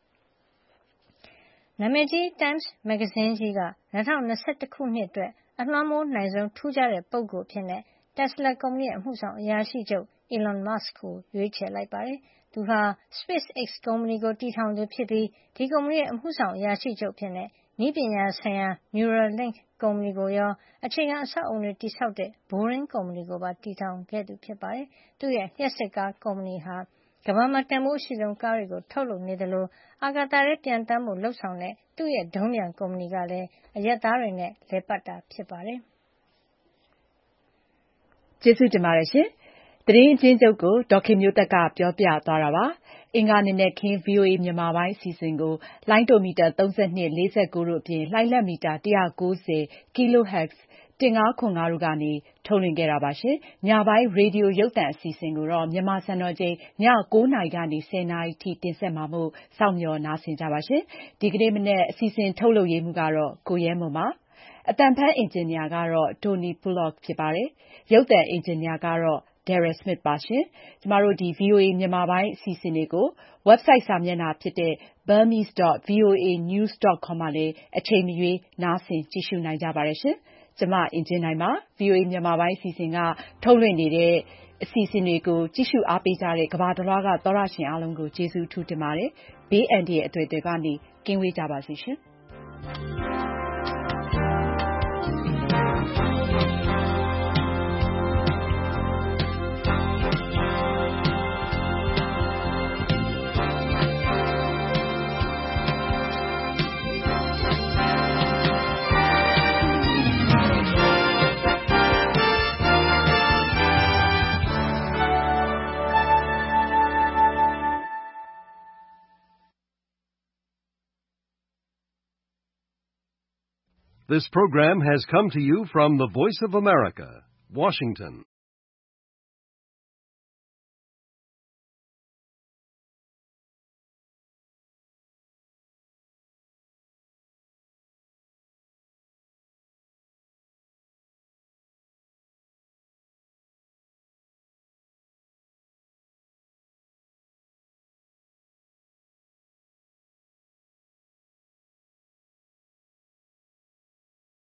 C: ။နာမည်ကြီး Times မဂ္ဂဇင်းကြီးက၂၀၂၁ခုနှစ်အတွက်အလွှမ်းမိုးနိုင်ဆုံးထူးခြားတဲ့ပုဂ္ဂိုလ်အဖြစ် Tesla ကုမ္ပဏီရဲ့အမှုဆောင်အရာရှိချုပ် Elon Musk ကိုရွေးချယ်လိုက်ပါတယ်။သူဟာ SpaceX ကုမ္ပဏီကိုတည်ထောင်သူဖြစ်ပြီးဒီကုမ္ပဏီရဲ့အမှုဆောင်အရာရှိချုပ်အဖြစ်နည်းပညာဆိုင်ရာ Neuralink ကုမ္ပဏီကိုရောအခြေခံအဆောက်အအုံတွေတည်ဆောက်တဲ့ Boring ကုမ္ပဏီကိုပါတည်ထောင်ခဲ့သူဖြစ်ပါတယ်။သူ့ရဲ့လျှပ်စစ်ကားကုမ္ပဏီဟာကမ္ဘာမှာတန်ဖိုးအရှိဆုံးကားတွေကိုထုတ်လုပ်နေသလိုအာကာသထဲပျံသန်းဖို့လုပ်ဆောင်တဲ့သူ့ရဲ့ဒုံးပျံကုမ္ပဏီကလည်းအရပ်သားတွေနဲ့လည်ပတ်တာဖြစ်ပါတယ်
B: ။ကျေးဇူးတင်ပါတယ်ရှင်။သတင်းအကျဉ်းချုပ်ကိုဒေါက်ခင်မျိုးသက်ကပြောပြသွားတာပါ။အင်္ဂါနေ့နဲ့ခင်း ဗီအိုအေ မြန်မာပိုင်းအစီအစဉ်ကိုလိုင်းတိုမီတာသုံး၂-၄၉တို့အပြင်လှိုင်းလက်မီတာ၁၉၀ Kilohertz ၁၅ခွန်၅ တို့ကနေထုတ်လွှင့်ခဲ့တာပါရှင်။ညပိုင်းရေဒီယိုရုပ်သံအစီအစဉ်ကိုတော့မြန်မာစံတော်ချိန်ည၉နာရီကနေ၁၀နာရီထိတင်ဆက်မှာမို့စောင့်မျှော်နားဆင်ကြပါရှင်။ဒီကနေ့မနက်အစီအစဉ်ထုတ်လုပ်ရေးမှူးကတော့ကိုရဲမွန်ပါ။အသံဖန်းအင်ဂျင်နီယာကတော့ Tony Pullock ဖြစ်ပါတယ်။ရုပ်သံအင်ဂျင်နီယာကတော့Darren Smith ပါရှင်။ကျမတို့ဒီ ဗီအိုအေမြန်မာပိုင်းအစီအစဉ်တွေကို website စာမျက်နှာဖြစ်တဲ့ burmese dot voa news dot com မှာလည်းအချိန်မရွေးနားဆင်ကြည့်ရှုနိုင်ကြပါတယ်ရှင်။ကျမအင်ကြင်းနိုင်ပါ။ ဗီအိုအေမြန်မာပိုင်းအစီအစဉ်ကထုတ်လွှင့်နေတဲ့အစီအစဉ်တွေကိုကြည့်ရှုအားပေးကြတဲ့ကမ္ဘာတလွှားကသောတရှင်အားလုံးကိုကျေးဇူးထူးတင်ပါတယ်။ဘေးအန္တရာယ်အသွယ်သွယ်ကနေကင်းဝေးကြပါစေရှင်။
H: This program has come to you from the Voice of America, Washington.